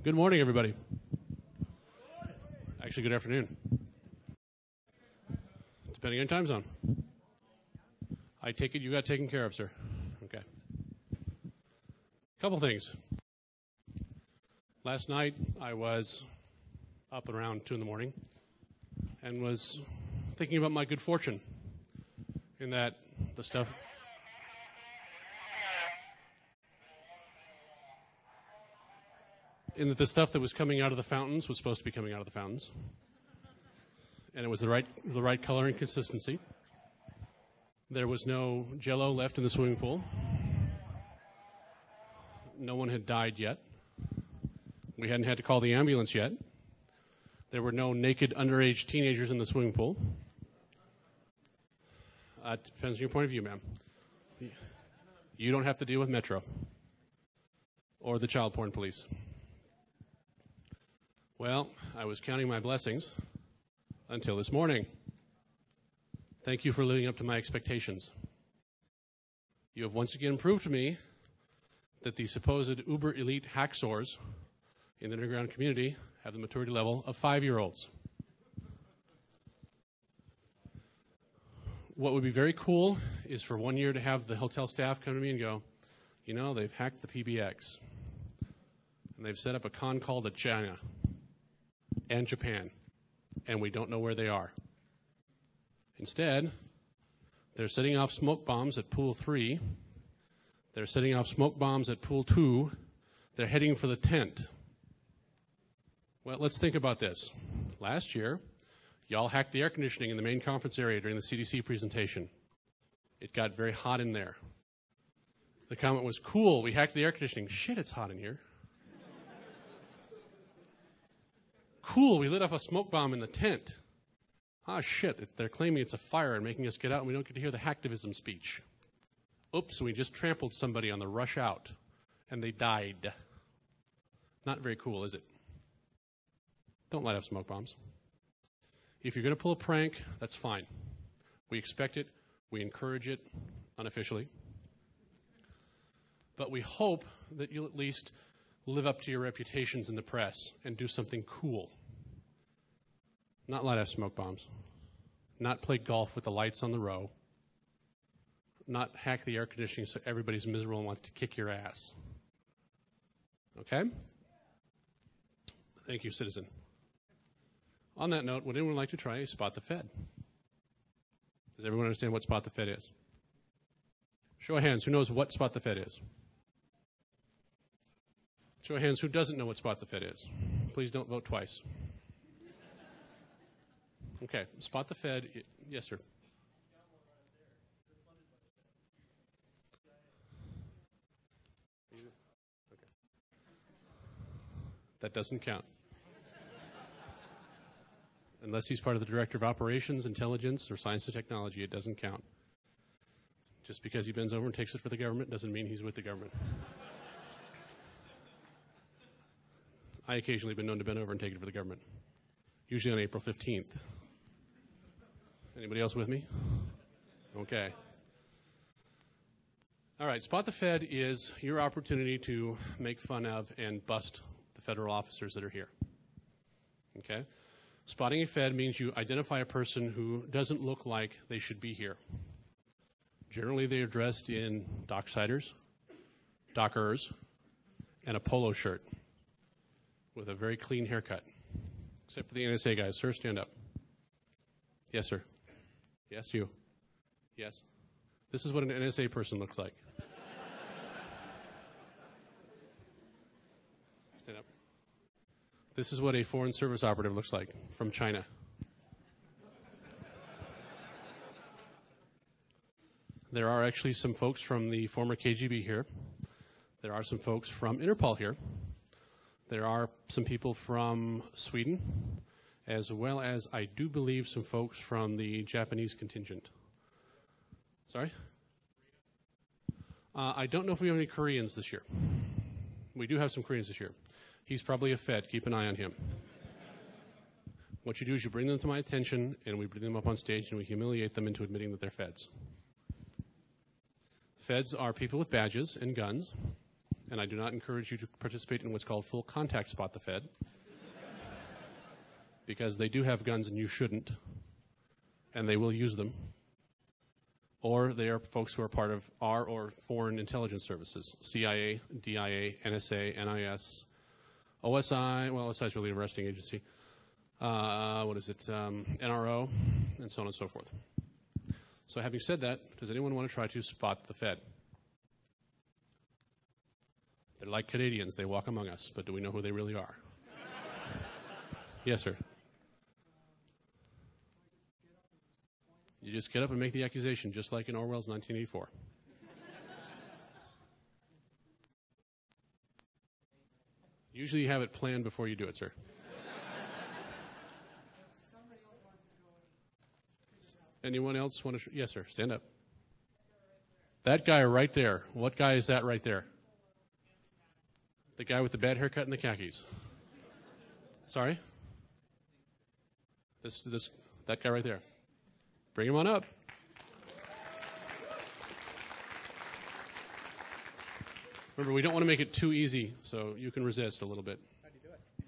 Good morning, everybody. Actually, good afternoon. Depending on time zone. I take it you got taken care of, sir. Okay. Couple things. Last night, I was up around 2 in the morning and was thinking about my good fortune in that the stuff that was coming out of the fountains was supposed to be coming out of the fountains. And it was the right color and consistency. There was no Jell-O left in the swimming pool. No one had died yet. We hadn't had to call the ambulance yet. There were no naked underage teenagers in the swimming pool. It depends on your point of view, ma'am. You don't have to deal with Metro or the child porn police. Well, I was counting my blessings until this morning. Thank you for living up to my expectations. You have once again proved to me that the supposed uber elite hacksaws in the underground community have the maturity level of 5-year-olds. What would be very cool is for 1 year to have the hotel staff come to me and go, you know, they've hacked the PBX. And they've set up a con call to China and Japan, and we don't know where they are. Instead, they're setting off smoke bombs at Pool 3. They're setting off smoke bombs at Pool 2. They're heading for the tent. Well, let's think about this. Last year, y'all hacked the air conditioning in the main conference area during the CDC presentation. It got very hot in there. The comment was, cool, we hacked the air conditioning. Shit, it's hot in here. Cool, we lit off a smoke bomb in the tent. Ah, shit, they're claiming it's a fire and making us get out and we don't get to hear the hacktivism speech. Oops, we just trampled somebody on the rush out and they died. Not very cool, is it? Don't light off smoke bombs. If you're going to pull a prank, that's fine. We expect it. We encourage it unofficially. But we hope that you'll at least live up to your reputations in the press and do something cool. Not light off smoke bombs. Not play golf with the lights on the row. Not hack the air conditioning so everybody's miserable and wants to kick your ass. Okay? Thank you, citizen. On that note, would anyone like to try a Spot the Fed? Does everyone understand what Spot the Fed is? Show of hands, who knows what Spot the Fed is? Show of hands, who doesn't know what Spot the Fed is? Please don't vote twice. Okay, Spot the Fed. Yes, sir. Okay. That doesn't count. Unless he's part of the Director of Operations, Intelligence, or Science and Technology, it doesn't count. Just because he bends over and takes it for the government doesn't mean he's with the government. I occasionally been known to bend over and take it for the government, usually on April 15th. Anybody else with me? Okay. All right, Spot the Fed is your opportunity to make fun of and bust the federal officers that are here. Okay? Spotting a Fed means you identify a person who doesn't look like they should be here. Generally, they are dressed in docksiders, dockers, and a polo shirt with a very clean haircut. Except for the NSA guys. Sir, stand up. Yes, sir. Yes, you. Yes. This is what an NSA person looks like. Stand up. This is what a Foreign Service operative looks like from China. There are actually some folks from the former KGB here. There are some folks from Interpol here. There are some people from Sweden, as well as, I do believe, some folks from the Japanese contingent. Sorry? I don't know if we have any Koreans this year. We do have some Koreans this year. He's probably a Fed. Keep an eye on him. What you do is you bring them to my attention, and we bring them up on stage, and we humiliate them into admitting that they're Feds. Feds are people with badges and guns and I do not encourage you to participate in what's called full contact Spot the Fed, because they do have guns and you shouldn't, and they will use them. Or they are folks who are part of our or foreign intelligence services, CIA, DIA, NSA, NIS, OSI, well, OSI is really an arresting agency, NRO, and so on and so forth. So having said that, does anyone want to try to spot the Fed? They're like Canadians, they walk among us, but do we know who they really are? Yes, sir. You just get up and make the accusation, just like in Orwell's 1984. Usually you have it planned before you do it, sir. Anyone else want to? Yes, sir. Stand up. That guy right there. What guy is that right there? The guy with the bad haircut and the khakis. Sorry? That guy right there. Bring him on up. Remember, we don't want to make it too easy, so you can resist a little bit. How do you do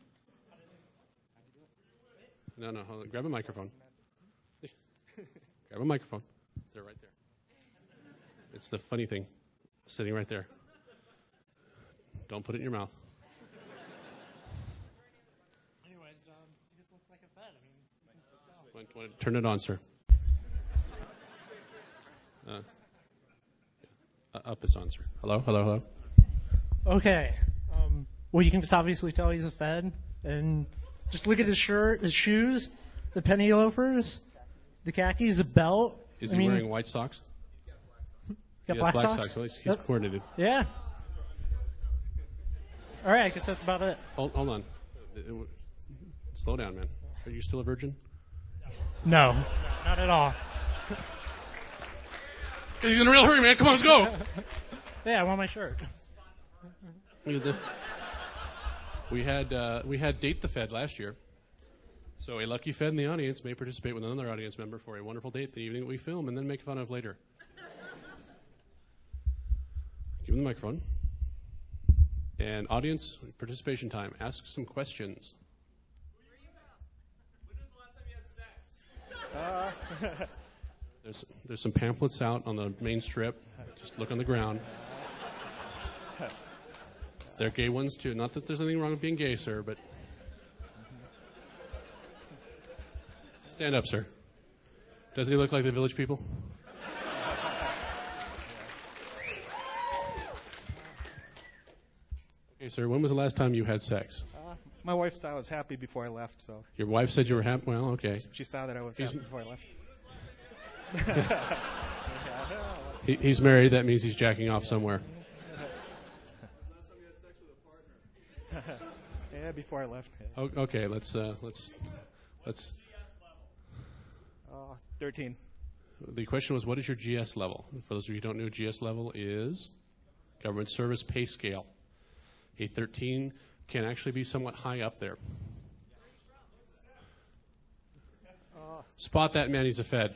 it? No, hold on. Grab a microphone. Grab a microphone. They're right there. It's the funny thing, sitting right there. Don't put it in your mouth. Anyways, you just look like a Fed. I mean, Turn it on, sir. Up is on, sir. Hello. okay. Well, you can just obviously tell he's a Fed, and just look at his shirt, his shoes, the penny loafers, the khakis, the belt. Is he wearing white socks? Got He black has black socks. Well, he's coordinated. Yeah. All right, I guess that's about it. Hold on. Slow down, man. Are you still a virgin? No, not at all. He's in a real hurry, man. Come on, let's go. Yeah, I want my shirt. We had Date the Fed last year. So a lucky Fed in the audience may participate with another audience member for a wonderful date the evening that we film and then make fun of later. Give him the microphone. And audience participation time. Ask some questions. When was the last time you had sex? There's some pamphlets out on the main strip. Just look on the ground. They're gay ones too. Not that there's anything wrong with being gay, sir, but stand up, sir. Doesn't he look like the Village People? Okay, sir. When was the last time you had sex? My wife saw I was happy before I left, so Your wife said you were happy. Well, okay. she saw that I was happy before I left. He's married. That means he's jacking off somewhere. Yeah, before I left. Yeah. Okay, let's 13. The question was, what is your GS level? For those of you who don't know, GS level is Government Service Pay Scale. A 13 can actually be somewhat high up there. Spot that man, he's a Fed.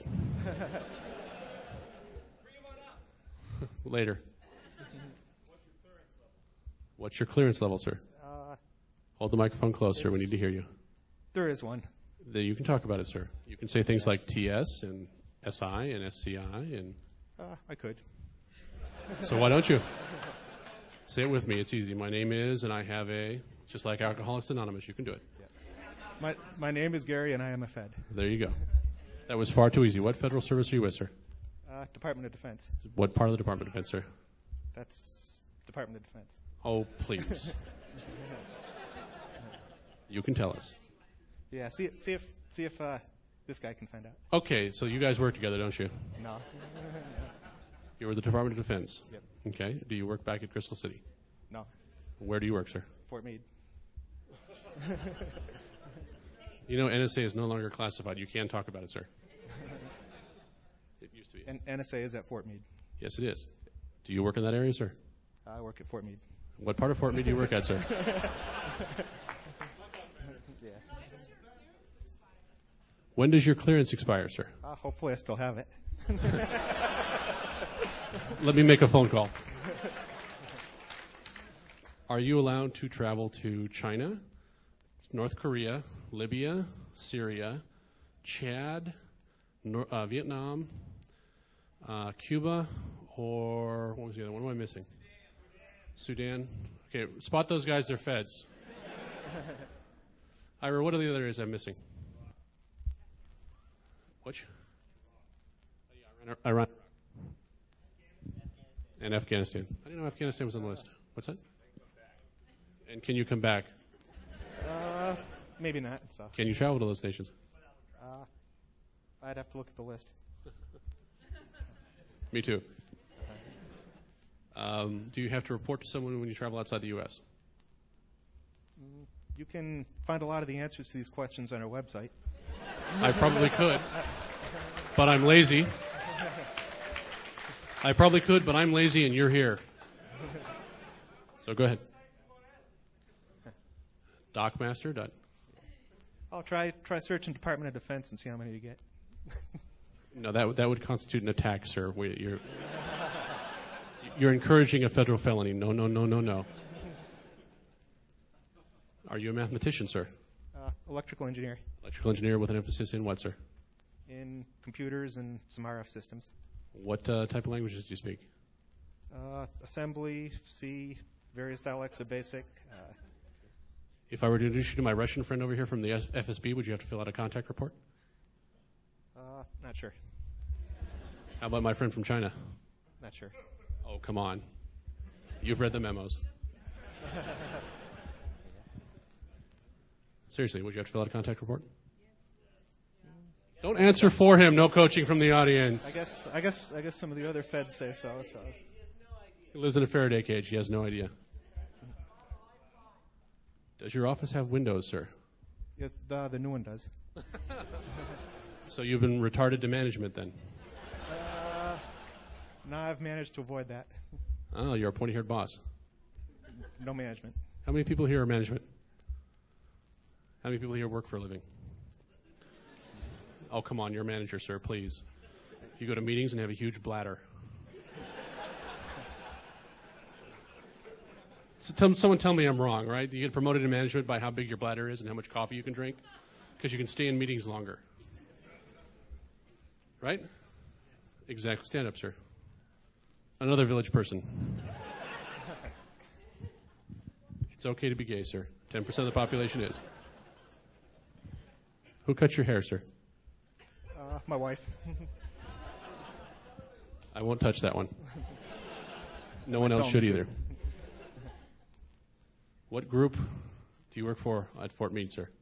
Later. What's your clearance level, sir? Hold the microphone closer. We need to hear you. There is one. You can talk about it, sir. You can say things like TS and SI and SCI and. I could. So why don't you? Say it with me. It's easy. My name is, and I have a, just like Alcoholics Anonymous. You can do it. Yeah. My name is Gary, and I am a Fed. There you go. That was far too easy. What federal service are you with, sir? Department of Defense. What part of the Department of Defense, sir? That's Department of Defense. Oh, please. You can tell us. Yeah. See if this guy can find out. Okay, so you guys work together, don't you? No. You're with the Department of Defense. Yep. Okay. Do you work back at Crystal City? No. Where do you work, sir? Fort Meade. You know, NSA is no longer classified. You can talk about it, sir. It used to be. And NSA is at Fort Meade. Yes, it is. Do you work in that area, sir? I work at Fort Meade. What part of Fort Meade do you work at, sir? Yeah. When does your clearance expire, sir? Hopefully I still have it. Let me make a phone call. Are you allowed to travel to China, North Korea, Libya, Syria, Chad, Vietnam, Cuba, or what was the other one? What am I missing? Sudan. Okay, spot those guys, they're feds. Ira, what are the other areas I'm missing? Which? Iran. And Afghanistan. I didn't know Afghanistan was on the list. What's that? And can you come back? Maybe not. So. Can you travel to those nations? I'd have to look at the list. Me too. Do you have to report to someone when you travel outside the U.S.? You can find a lot of the answers to these questions on our website. I probably could, but I'm lazy. I probably could, but I'm lazy and you're here. So go ahead. Docmaster. I'll try searching Department of Defense and see how many you get. No, that would constitute an attack, sir. You're encouraging a federal felony. No. Are you a mathematician, sir? Electrical engineer. Electrical engineer with an emphasis in what, sir? In computers and some RF systems. What type of languages do you speak? Assembly, C, various dialects of BASIC. If I were to introduce you to my Russian friend over here from the FSB, would you have to fill out a contact report? Not sure. How about my friend from China? Not sure. Oh, come on. You've read the memos. Seriously, would you have to fill out a contact report? Don't answer for him. No coaching from the audience. I guess some of the other feds say so. He lives in a Faraday cage. He has no idea. Does your office have windows, sir? Yes, the new one does. So you've been retarded to management then? No, I've managed to avoid that. Oh, you're a pointy-haired boss. No management. How many people here are management? How many people here work for a living? Oh, come on, you're a manager, sir, please. You go to meetings and have a huge bladder. So someone tell me I'm wrong, right? You get promoted to management by how big your bladder is and how much coffee you can drink? Because you can stay in meetings longer. Right? Exactly. Stand up, sir. Another village person. It's okay to be gay, sir. 10% of the population is. Who cut your hair, sir? My wife. I won't touch that one. No one else should either. What group do you work for at Fort Meade, sir?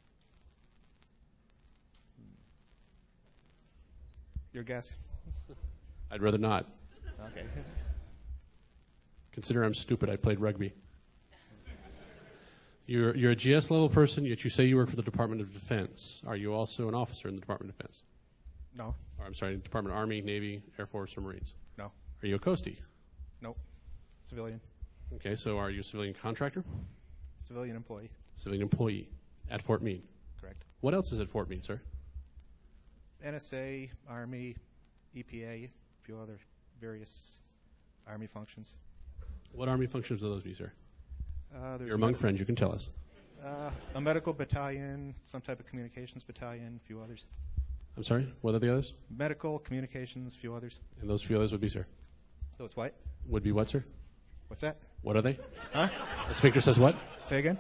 Your guess? I'd rather not. Okay. Consider I'm stupid. I played rugby. You're a GS level person, yet you say you work for the Department of Defense. Are you also an officer in the Department of Defense? No. Or, I'm sorry, Department of Army, Navy, Air Force, or Marines? No. Are you a Coastie? Nope. Civilian. Okay, so are you a civilian contractor? Civilian employee. Civilian employee at Fort Meade. Correct. What else is at Fort Meade, sir? NSA, Army, EPA, a few other various Army functions. What Army functions will those be, sir? There's You're among friends, you can tell us. a medical battalion, some type of communications battalion, a few others. I'm sorry, what are the others? Medical, communications, a few others. And those few others would be, sir? Those what? Would be what, sir? What's that? What are they? Huh? The speaker says what? Say again?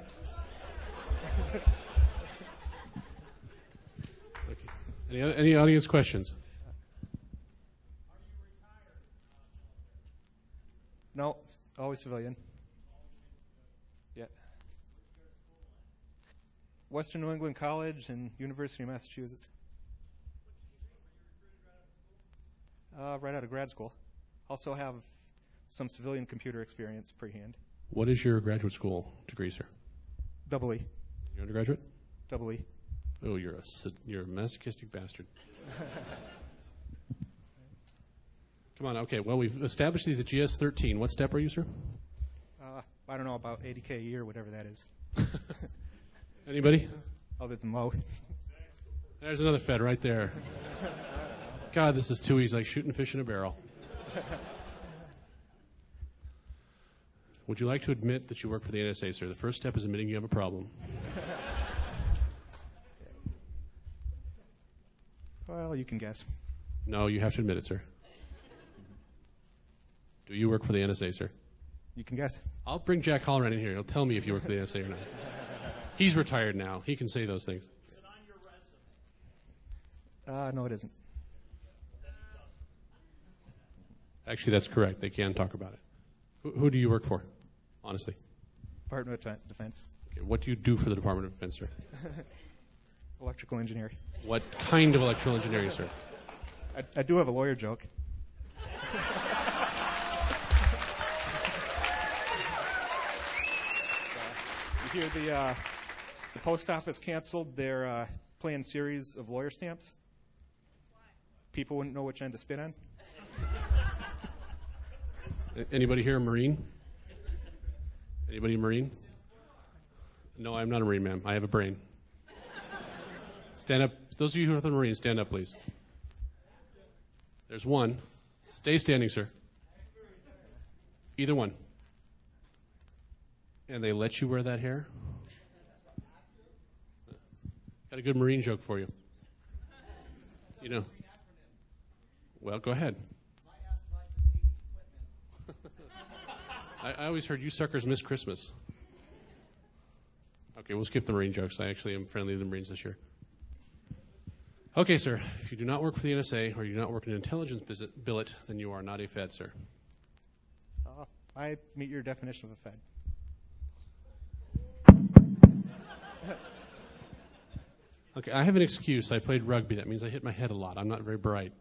Okay. Any audience questions? No, always civilian. Yeah. Western New England College and University of Massachusetts. Right out of grad school. Also have some civilian computer experience pre-hand. What is your graduate school degree, sir? Double E. Your undergraduate? Double E. Oh, you're a masochistic bastard. Come on, okay. Well, we've established these at GS-13. What step are you, sir? I don't know, about $80K a year, whatever that is. Anybody? Other than low. There's another Fed right there. God, this is too easy, like shooting fish in a barrel. would you like to admit that you work for the NSA, sir? The first step is admitting you have a problem. Well, you can guess. No, you have to admit it, sir. Do you work for the NSA, sir? You can guess. I'll bring Jack Halloran in here. He'll tell me if you work for the NSA or not. He's retired now. He can say those things. Is it on your resume? No, it isn't. Actually, that's correct. They can talk about it. Who do you work for, honestly? Department of Defense. Okay, what do you do for the Department of Defense, sir? Electrical engineer. What kind of electrical engineering, sir? I do have a lawyer joke. You hear the post office canceled their planned series of lawyer stamps? People wouldn't know which end to spit on. Anybody here a Marine? Anybody a Marine? No, I'm not a Marine, ma'am. I have a brain. Stand up. Those of you who are the Marines, stand up, please. There's one. Stay standing, sir. Either one. And they let you wear that hair? Got a good Marine joke for you. You know. Well, go ahead. I always heard you suckers miss Christmas. Okay, we'll skip the Marine jokes. I actually am friendly to the Marines this year. Okay, sir. If you do not work for the NSA or you do not work in an intelligence billet, then you are not a Fed, sir. I meet your definition of a Fed. Okay, I have an excuse. I played rugby. That means I hit my head a lot. I'm not very bright.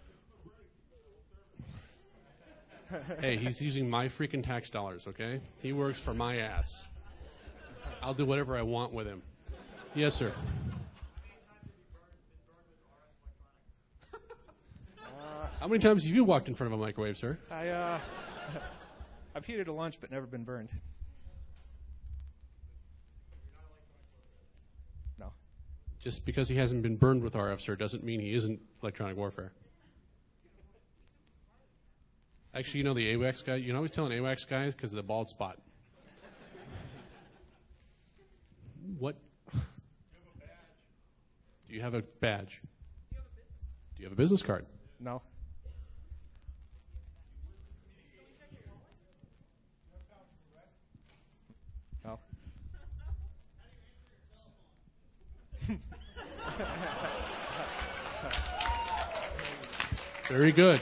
Hey, he's using my freaking tax dollars, okay? He works for my ass. I'll do whatever I want with him. Yes, sir. How many times have you walked in front of a microwave, sir? I've heated a lunch but never been burned. No. Just because he hasn't been burned with RF, sir, doesn't mean he isn't electronic warfare. Actually, you know the AWACS guy? You know I was telling AWACS guys because of the bald spot. What? Do you have a badge? Do you have a business card? No. No. Very good.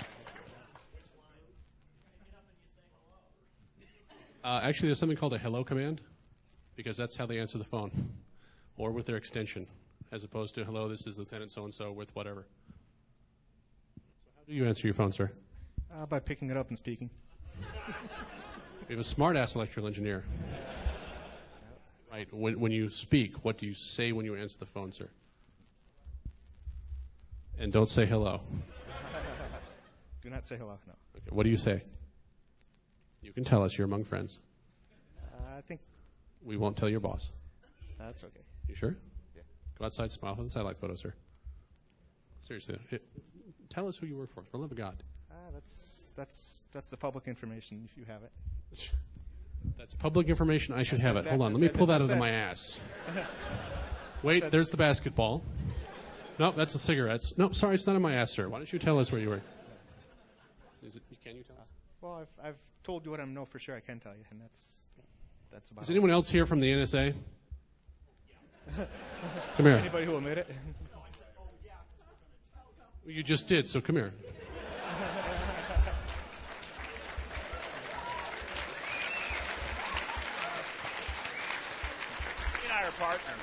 Actually, there's something called a hello command, because that's how they answer the phone, or with their extension, as opposed to hello, this is Lieutenant so-and-so with whatever. So how do you answer your phone, sir? By picking it up and speaking. We have a smart-ass electrical engineer. Right. When you speak, what do you say when you answer the phone, sir? And don't say hello. Do not say hello, no. Okay, what do you say? You can tell us. You're among friends. I think We won't tell your boss. that's okay. You sure? Yeah. Go outside, smile for the satellite photo, sir. Seriously. Tell us who you work for the love of God. That's the public information if you have it. That's public information. I should have it. that- Hold on. I Let me said pull that- that I out of said- my ass. Wait, there's the basketball. Nope, that's the cigarettes. Nope, sorry, it's not in my ass, sir. Why don't you tell us where you work? Can you tell us? Well, I've told you what I know for sure I can tell you, and that's about Is anyone else here from the NSA? Come here. Anybody who will admit it? Well, you just did, so come here. He and I are partners.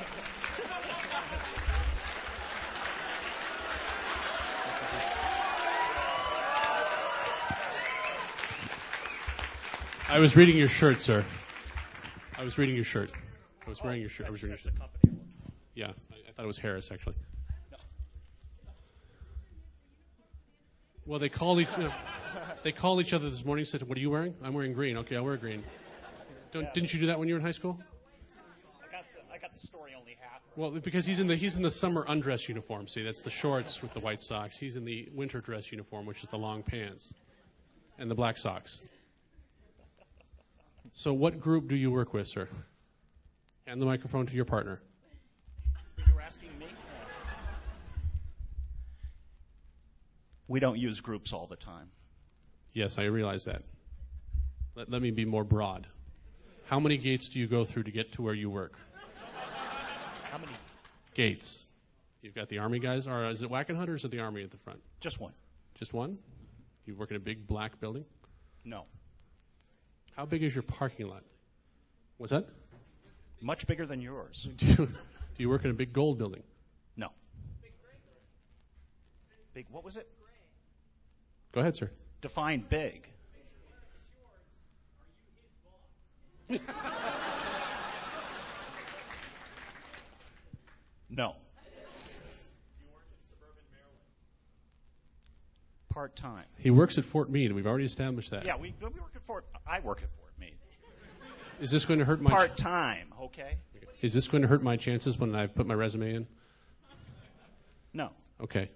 I was reading your shirt, sir. I was reading your shirt. I was wearing your shirt. I was reading your That's shirt. a company. Yeah, I thought it was Harris, actually. Well, they called each other this morning and said, what are you wearing? I'm wearing green. Okay, I'll wear green. Didn't you do that when you were in high school? I got the story only half. Well, because he's in the summer undress uniform. See, that's the shorts with the white socks. He's in the winter dress uniform, which is the long pants and the black socks. So what group do you work with, sir? Hand the microphone to your partner. You're asking me? We don't use groups all the time. Yes, I realize that. Let me be more broad. How many gates do you go through to get to where you work? How many? Gates. You've got the Army guys, or is it Wackenhut or is it the Army at the front? Just one. Just one? You work in a big black building? No. How big is your parking lot? What's that? Much bigger than yours. Do you work in a big gold building? No. Big, what was it? Go ahead, sir. Define big. No. Part-time. He works at Fort Meade. We've already established that. Yeah, we work at Fort. I work at Fort Meade. Is this going to hurt my Part-time, okay? Is this going to hurt my chances when I put my resume in? No. Okay.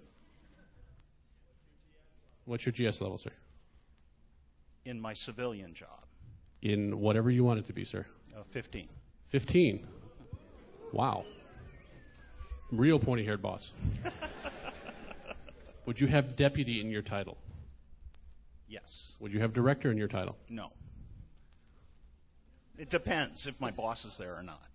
What's your GS level, sir? In my civilian job, In whatever you want it to be, sir. 15. 15. Wow. Real pointy-haired boss. Would you have deputy in your title? Yes. Would you have director in your title? No. It depends if my boss is there or not.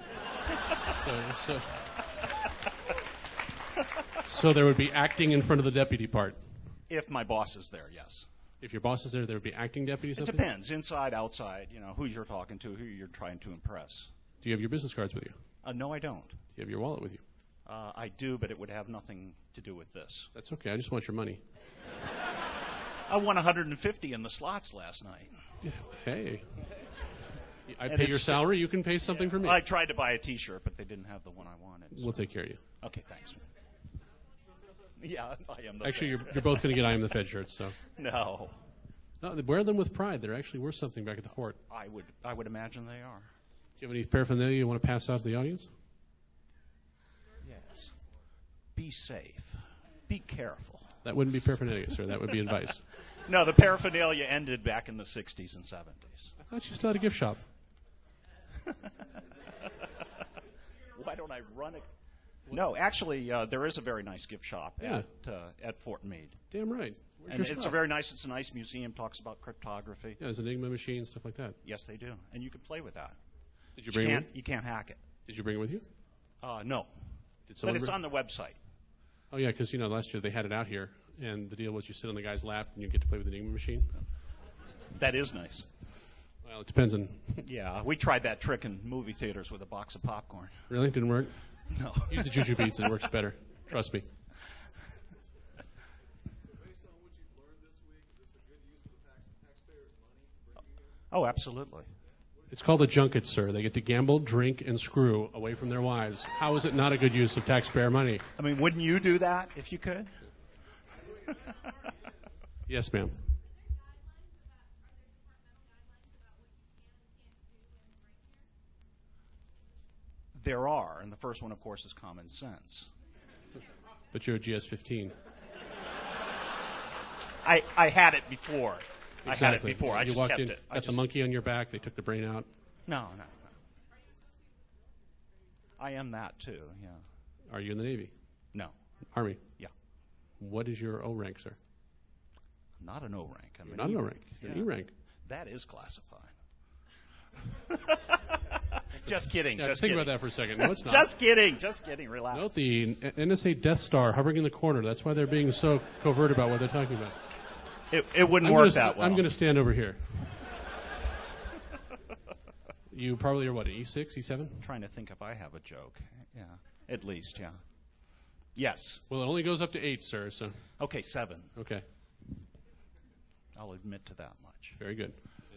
So there would be acting in front of the deputy part. If my boss is there, yes. If your boss is there, there would be acting deputy It something? depends, inside, outside, who you're talking to, who you're trying to impress. Do you have your business cards with you? No, I don't. Do you have your wallet with you? I do, but it would have nothing to do with this. That's okay. I just want your money. I won 150 in the slots last night. Hey. I And pay your it's- salary. You can pay something for me. I tried to buy a T-shirt, but they didn't have the one I wanted. We'll take care of you. Okay, thanks. Yeah, I am the Actually, Fed. you're both going to get I Am the Fed shirts. So No, no, wear them with pride. They're actually worth something back at the fort. I would imagine they are. Do you have any paraphernalia you want to pass out to the audience? Yes. Be safe. Be careful. That wouldn't be paraphernalia, sir. That would be advice. No, the paraphernalia ended back in the 60s and 70s. I thought you still had a gift shop. Why don't I run it? No, actually, there is a very nice gift shop at Fort Meade. Damn right. Where's And your it's stuff? a nice museum, talks about cryptography. Yeah, there's an Enigma machine, stuff like that. Yes, they do. And you can play with that. Did you bring it? You can't hack it. Did you bring it with you? No. Did But someone it's bring- on the website. Oh yeah, because last year they had it out here, and the deal was you sit on the guy's lap and you get to play with the Enigma machine. That is nice. Well, it depends on. Yeah, we tried that trick in movie theaters with a box of popcorn. Really, didn't work. No. Use the Juju Beats; it works better. Trust me. Based on what you've learned this week, is this a good use of the taxpayers' money to bring you here? Oh, absolutely. It's called a junket, sir. They get to gamble, drink, and screw away from their wives. How is it not a good use of taxpayer money? I mean, wouldn't you do that if you could? Yes, ma'am. There are, and the first one, of course, is common sense. But you're a GS-15. I had it before. Exactly. I had it before. I You just walked kept in, it. got the monkey on your back. They took the brain out. No. I am that too. Yeah. Are you in the Navy? No. Army? Yeah. What is your O rank, sir? Not an O rank. I'm You're an not an E O rank. You're an E rank. That is classified. Just kidding. Yeah, just think kidding. about that for a second. No, it's not. Just kidding. Just kidding. Relax. Note the NSA Death Star hovering in the corner. That's why they're being so covert about what they're talking about. It wouldn't work that well. I'm going to stand over here. You probably are what, an E6, E7? I'm trying to think if I have a joke. Yeah. At least, yeah. Yes. Well, it only goes up to 8, sir, so. Okay, 7. Okay, I'll admit to that much. very good.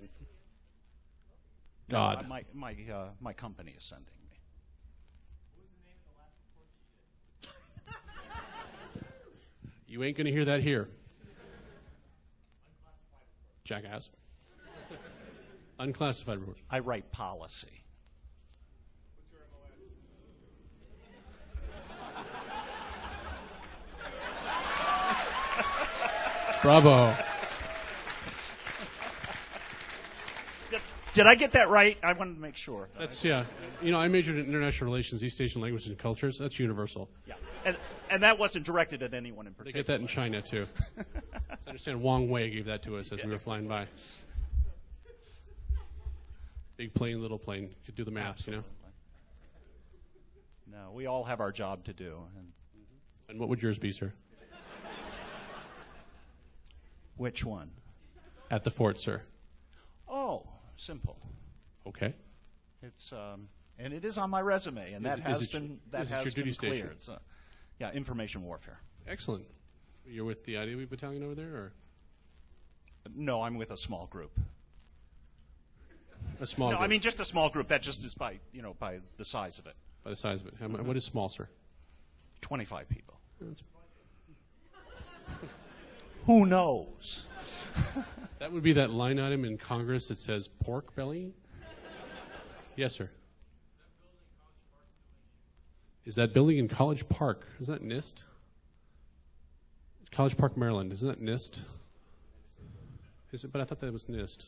No, God. my company is sending me. You ain't going to hear that here. Jackass. Unclassified report. I write policy. Bravo. Did I get that right? I wanted to make sure. That's, yeah. You know, I majored in international relations, East Asian languages and cultures. That's universal. Yeah. And that wasn't directed at anyone in They particular. get that in China, too. I understand Wang Wei gave that to us as we were flying by. Big plane, little plane. You could do the maths, you know. No, we all have our job to do. And what would yours be, sir? Which one? At the fort, sir. Oh, simple. Okay. It's and it is on my resume, and that has been duty station? cleared. So, yeah, information warfare. Excellent. You're with the IDW battalion over there, or No, I'm with a small group. a small No, group? I mean just a small group. That just is by the size of it. By the size of it. What is small, sir? 25 people. That's- Who knows? That would be that line item in Congress that says pork belly? Yes, sir. Is that building in College Park? Is that NIST? College Park, Maryland. Isn't that NIST? Is it? But I thought that was NIST.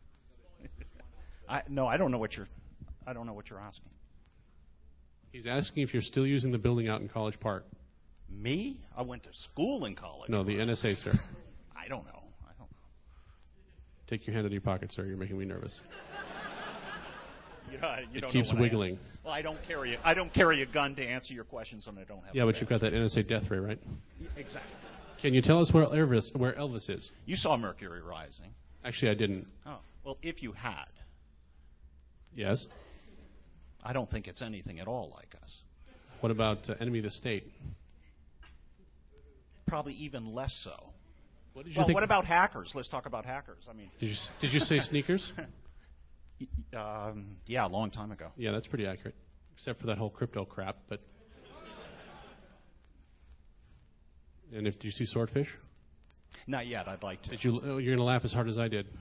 I don't know what you're asking. He's asking if you're still using the building out in College Park. Me? I went to school in college. No, the NSA, sir. I don't know. Take your hand out of your pocket, sir. You're making me nervous. You It don't keeps know what wiggling. Well, I don't carry a gun to answer your questions, and I don't have. Yeah, but you've got that NSA death ray, right? Exactly. Can you tell us where Elvis is? You saw Mercury Rising. Actually, I didn't. Oh, well, if you had, Yes. I don't think it's anything at all like us. What about Enemy of the State? Probably even less so. What did you Well, think? what about hackers? Let's talk about hackers. I mean, Did you say sneakers? yeah, a long time ago. Yeah, that's pretty accurate, except for that whole crypto crap. But and did you see Swordfish? Not yet. I'd like to. You're going to laugh as hard as I did.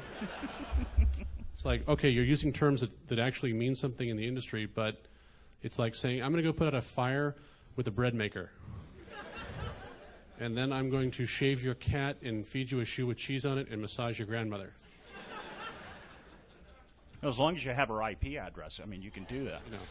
It's like, okay, you're using terms that actually mean something in the industry, but it's like saying, I'm going to go put out a fire with a bread maker. And then I'm going to shave your cat and feed you a shoe with cheese on it and massage your grandmother. As long as you have her IP address, I mean, you can do that. You know.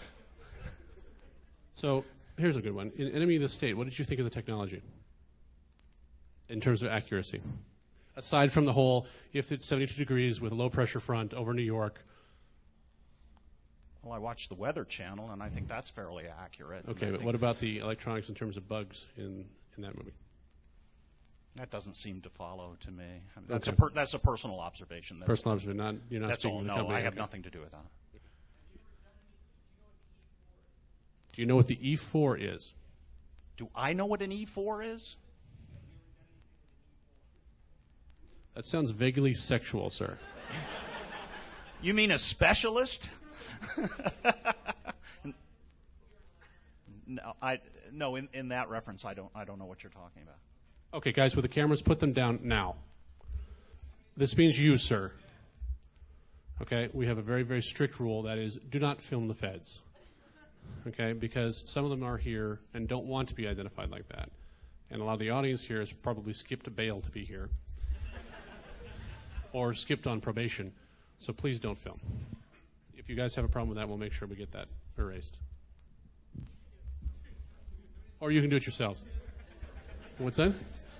So here's a good one. In Enemy of the State, what did you think of the technology in terms of accuracy? Aside from the whole, if it's 72 degrees with a low pressure front over New York. Well, I watched the Weather Channel, and I think that's fairly accurate. Okay, but what about the electronics in terms of bugs in that movie? That doesn't seem to follow to me. I mean, Okay. that's a personal observation. Personal observation, you're not That's speaking all. to the No, company. I have Okay. nothing to do with that. Do you know what the E4 is? Do I know what an E4 is? That sounds vaguely sexual, sir. You mean a specialist? No, in that reference, I don't know what you're talking about. Okay, guys, with the cameras, put them down now. This means you, sir. Okay, we have a very, very strict rule that is, do not film the feds. Okay, because some of them are here and don't want to be identified like that. And a lot of the audience here has probably skipped bail to be here. Or skipped on probation. So please don't film. If you guys have a problem with that, we'll make sure we get that erased. Or you can do it yourselves. What's that?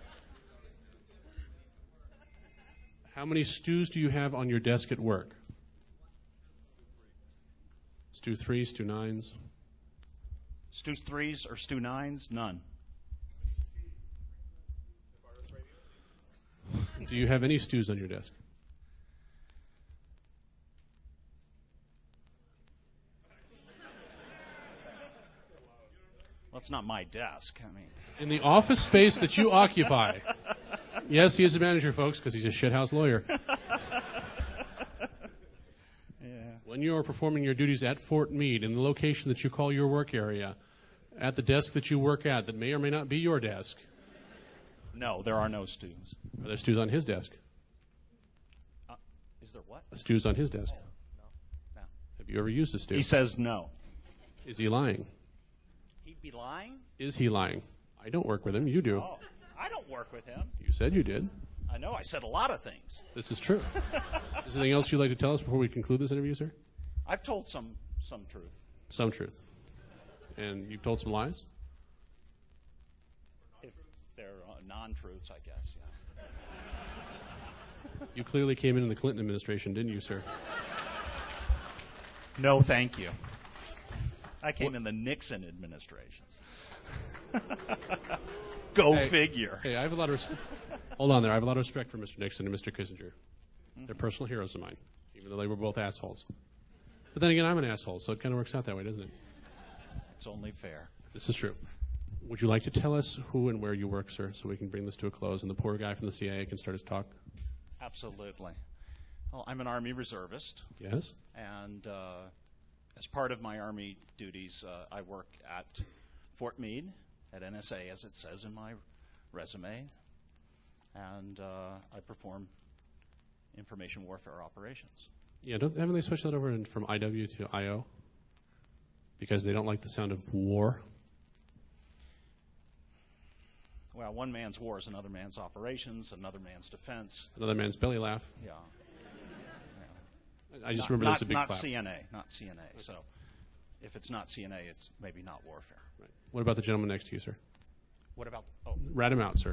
How many stews do you have on your desk at work? Stew 3, stew 9s? Stew 3s or stew 9s? None. Do you have any stews on your desk? Well, it's not my desk. I mean, In the office space that you occupy. Yes, he is a manager, folks, because he's a shithouse lawyer. yeah. When you are performing your duties at Fort Meade, in the location that you call your work area, at the desk that you work at that may or may not be your desk, No, there are no stews. are there stews on his desk? Is there what? Stews on his desk. No. Have you ever used a stew? He says no. Is he lying? He'd be lying? Is he lying? I don't work with him. You do. Oh, I don't work with him. You said you did. I know. I said a lot of things. This is true. Is there anything else you'd like to tell us before we conclude this interview, sir? I've told some truth. Some truth. And you've told some lies? If they're non-truths, I guess. Yeah. You clearly came in the Clinton administration, didn't you, sir? No, thank you. I came in the Nixon administration. Go figure. Hey, I have a lot of hold on there. I have a lot of respect for Mr. Nixon and Mr. Kissinger. They're personal heroes of mine, even though they were both assholes. But then again, I'm an asshole, so it kind of works out that way, doesn't it? It's only fair. This is true. Would you like to tell us who and where you work, sir, so we can bring this to a close and the poor guy from the CIA can start his talk? Absolutely. Well, I'm an Army reservist. Yes? And as part of my Army duties, I work at Fort Meade at NSA, as it says in my resume. And I perform information warfare operations. Yeah, haven't they switched that over from IW to IO? Because they don't like the sound of war? Well, one man's war is another man's operations, another man's defense. Another man's belly laugh. Yeah. I just remember there's a big not clap. Not CNA. Okay. So if it's not CNA, it's maybe not warfare. Right. What about the gentleman next to you, sir? What about? Rat him out, sir.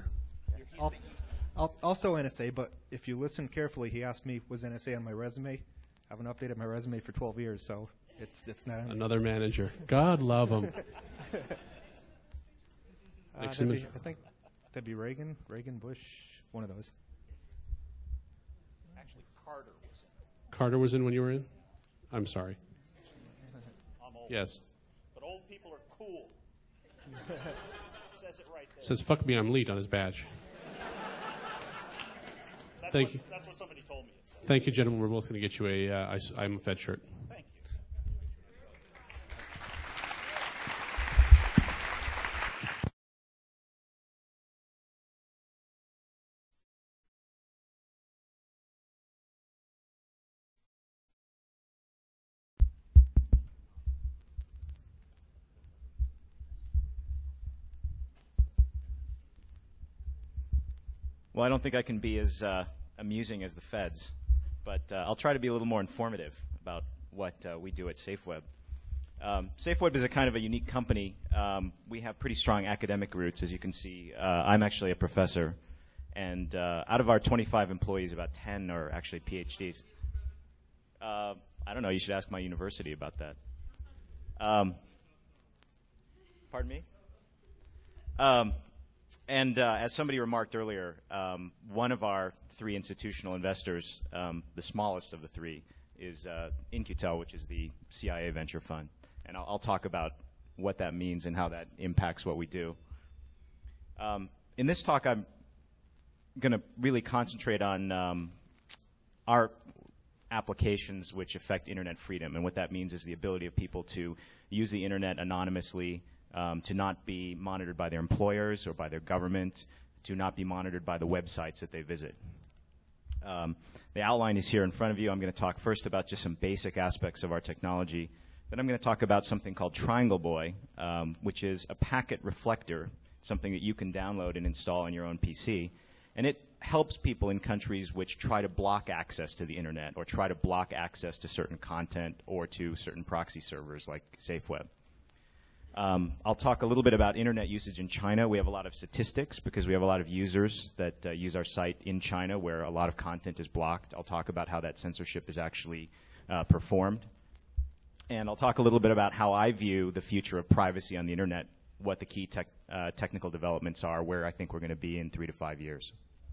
Also NSA, but if you listen carefully, he asked me, was NSA on my resume? I haven't updated my resume for 12 years, so it's not on. Another manager. God love him. I think that'd be Reagan, Bush, one of those. Actually, Carter was in. Carter was in when you were in? I'm sorry. I'm old. Yes. But old people are cool. Says it right there. Says, fuck me, I'm lead on his badge. Thank you. That's what somebody told me it said. Thank you, gentlemen. We're both going to get you a I'm a Fed shirt. Thank you. Well, I don't think I can be as amusing as the feds, but I'll try to be a little more informative about what we do at SafeWeb. SafeWeb is a kind of a unique company. We have pretty strong academic roots, as you can see. I'm actually a professor, and out of our 25 employees, about 10 are actually PhDs. I don't know. You should ask my university about that. Pardon me? And as somebody remarked earlier, one of our three institutional investors, the smallest of the three, is In-Q-Tel, which is the CIA venture fund. And I'll talk about what that means and how that impacts what we do. In this talk, I'm going to really concentrate on our applications which affect Internet freedom. And what that means is the ability of people to use the Internet anonymously, to not be monitored by their employers or by their government, to not be monitored by the websites that they visit. The outline is here in front of you. I'm going to talk first about just some basic aspects of our technology. Then I'm going to talk about something called Triangle Boy, which is a packet reflector, something that you can download and install on your own PC. And it helps people in countries which try to block access to the Internet or try to block access to certain content or to certain proxy servers like SafeWeb. I'll talk a little bit about Internet usage in China. We have a lot of statistics because we have a lot of users that use our site in China where a lot of content is blocked. I'll talk about how that censorship is actually performed. And I'll talk a little bit about how I view the future of privacy on the Internet, what the key technical developments are, where I think we're going to be in 3 to 5 years.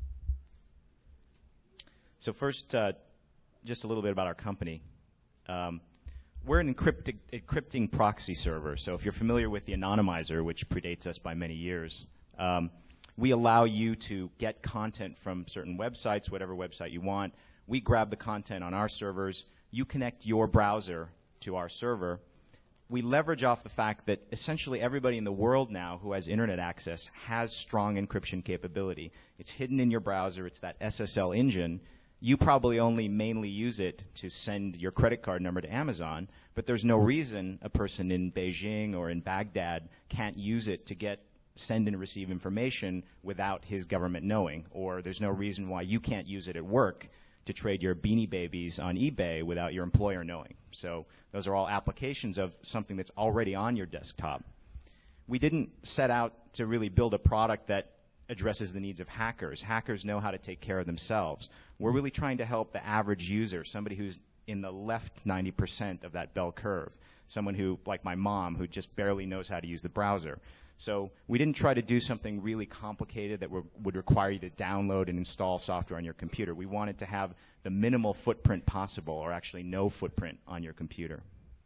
So first, just a little bit about our company. We're an encrypting proxy server. So if you're familiar with the anonymizer, which predates us by many years, we allow you to get content from certain websites, whatever website you want. We grab the content on our servers. You connect your browser to our server. We leverage off the fact that essentially everybody in the world now who has Internet access has strong encryption capability. It's hidden in your browser. It's that SSL engine. You probably only mainly use it to send your credit card number to Amazon, but there's no reason a person in Beijing or in Baghdad can't use it to get send and receive information without his government knowing, or there's no reason why you can't use it at work to trade your Beanie Babies on eBay without your employer knowing. So those are all applications of something that's already on your desktop. We didn't set out to really build a product that addresses the needs of hackers. Hackers know how to take care of themselves. We're really trying to help the average user, somebody who's in the left 90% of that bell curve, someone who, like my mom, who just barely knows how to use the browser. So we didn't try to do something really complicated that would require you to download and install software on your computer. We wanted to have the minimal footprint possible, or actually no footprint on your computer.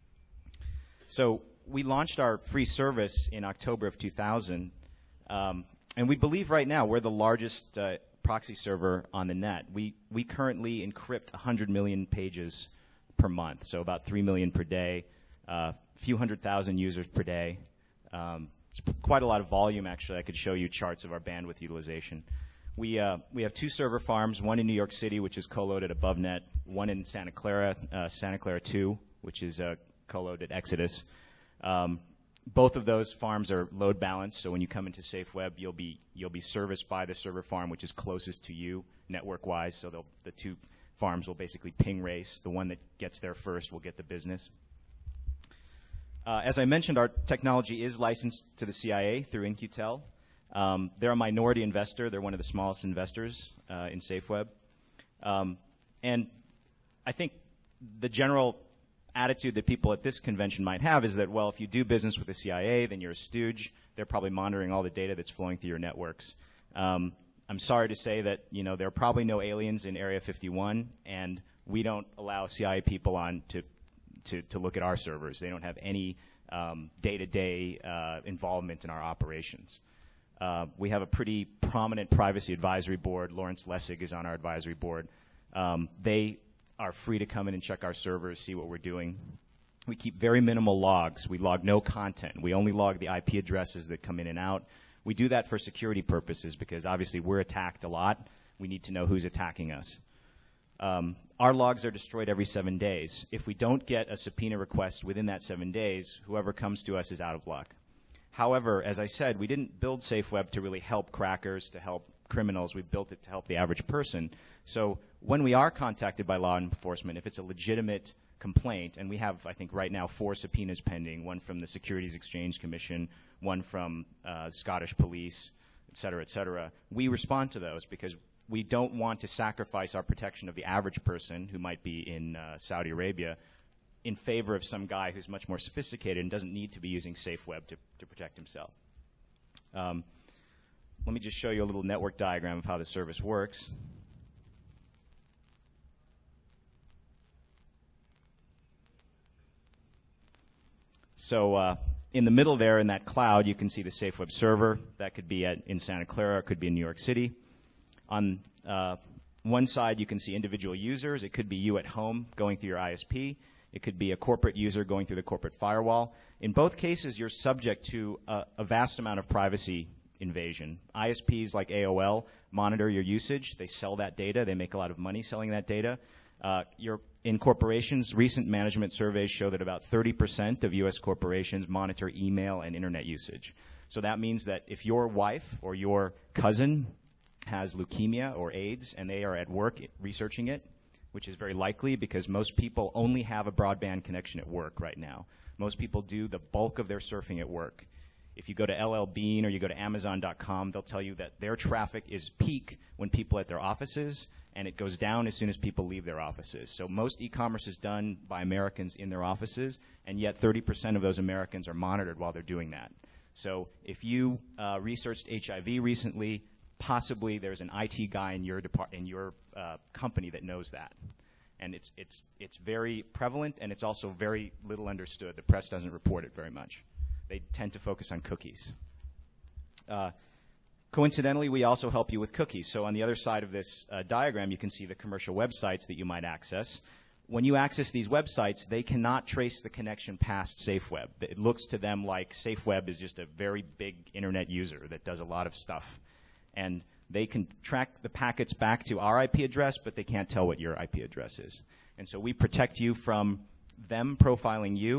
So we launched our free service in October of 2000, and we believe right now we're the largest proxy server on the net. We currently encrypt 100 million pages per month, so about 3 million per day, a few 100,000 users per day. It's quite a lot of volume, actually. I could show you charts of our bandwidth utilization. We have 2 server farms, one in New York City, which is co-loaded above net, one in Santa Clara 2, which is co-loaded Exodus. Both of those farms are load balanced, so when you come into SafeWeb, you'll be serviced by the server farm which is closest to you network-wise. So the 2 farms will basically ping race. The one that gets there first will get the business. As I mentioned, our technology is licensed to the CIA through In-Q-Tel. They're a minority investor. They're one of the smallest investors in SafeWeb. And I think the general attitude that people at this convention might have is that, well, if you do business with the CIA, then you're a stooge. They're probably monitoring all the data that's flowing through your networks. I'm sorry to say that, there are probably no aliens in Area 51, and we don't allow CIA people on to look at our servers. They don't have any day-to-day involvement in our operations. We have a pretty prominent privacy advisory board. Lawrence Lessig is on our advisory board. They are free to come in and check our servers, see what we're doing. We keep very minimal logs. We log no content. We only log the IP addresses that come in and out. We do that for security purposes because obviously we're attacked a lot. We need to know who's attacking us. Our logs are destroyed every 7 days. If we don't get a subpoena request within that 7 days, whoever comes to us is out of luck. However, as I said, we didn't build SafeWeb to really help crackers, to help criminals. We built it to help the average person. So when we are contacted by law enforcement, if it's a legitimate complaint, and we have, I think, right now 4 subpoenas pending, one from the Securities Exchange Commission, one from Scottish Police, et cetera, we respond to those because we don't want to sacrifice our protection of the average person who might be in Saudi Arabia in favor of some guy who's much more sophisticated and doesn't need to be using SafeWeb to protect himself. Let me just show you a little network diagram of how the service works. So in the middle there in that cloud, you can see the SafeWeb server. That could be in Santa Clara. It could be in New York City. On one side, you can see individual users. It could be you at home going through your ISP. It could be a corporate user going through the corporate firewall. In both cases, you're subject to a vast amount of privacy invasion. ISPs like AOL monitor your usage. They sell that data. They make a lot of money selling that data. In corporations, recent management surveys show that about 30% of U.S. corporations monitor email and internet usage. So that means that if your wife or your cousin has leukemia or AIDS and they are at work researching it, which is very likely because most people only have a broadband connection at work right now. Most people do the bulk of their surfing at work. If you go to LL Bean or you go to Amazon.com, they'll tell you that their traffic is peak when people are at their offices, and it goes down as soon as people leave their offices. So most e-commerce is done by Americans in their offices, and yet 30% of those Americans are monitored while they're doing that. So if you researched HIV recently, possibly there's an IT guy in your company that knows that. And it's very prevalent, and it's also very little understood. The press doesn't report it very much. They tend to focus on cookies. Coincidentally, we also help you with cookies. So on the other side of this diagram, you can see the commercial websites that you might access. When you access these websites, they cannot trace the connection past SafeWeb. It looks to them like SafeWeb is just a very big internet user that does a lot of stuff. And they can track the packets back to our IP address, but they can't tell what your IP address is. And so we protect you from them profiling you.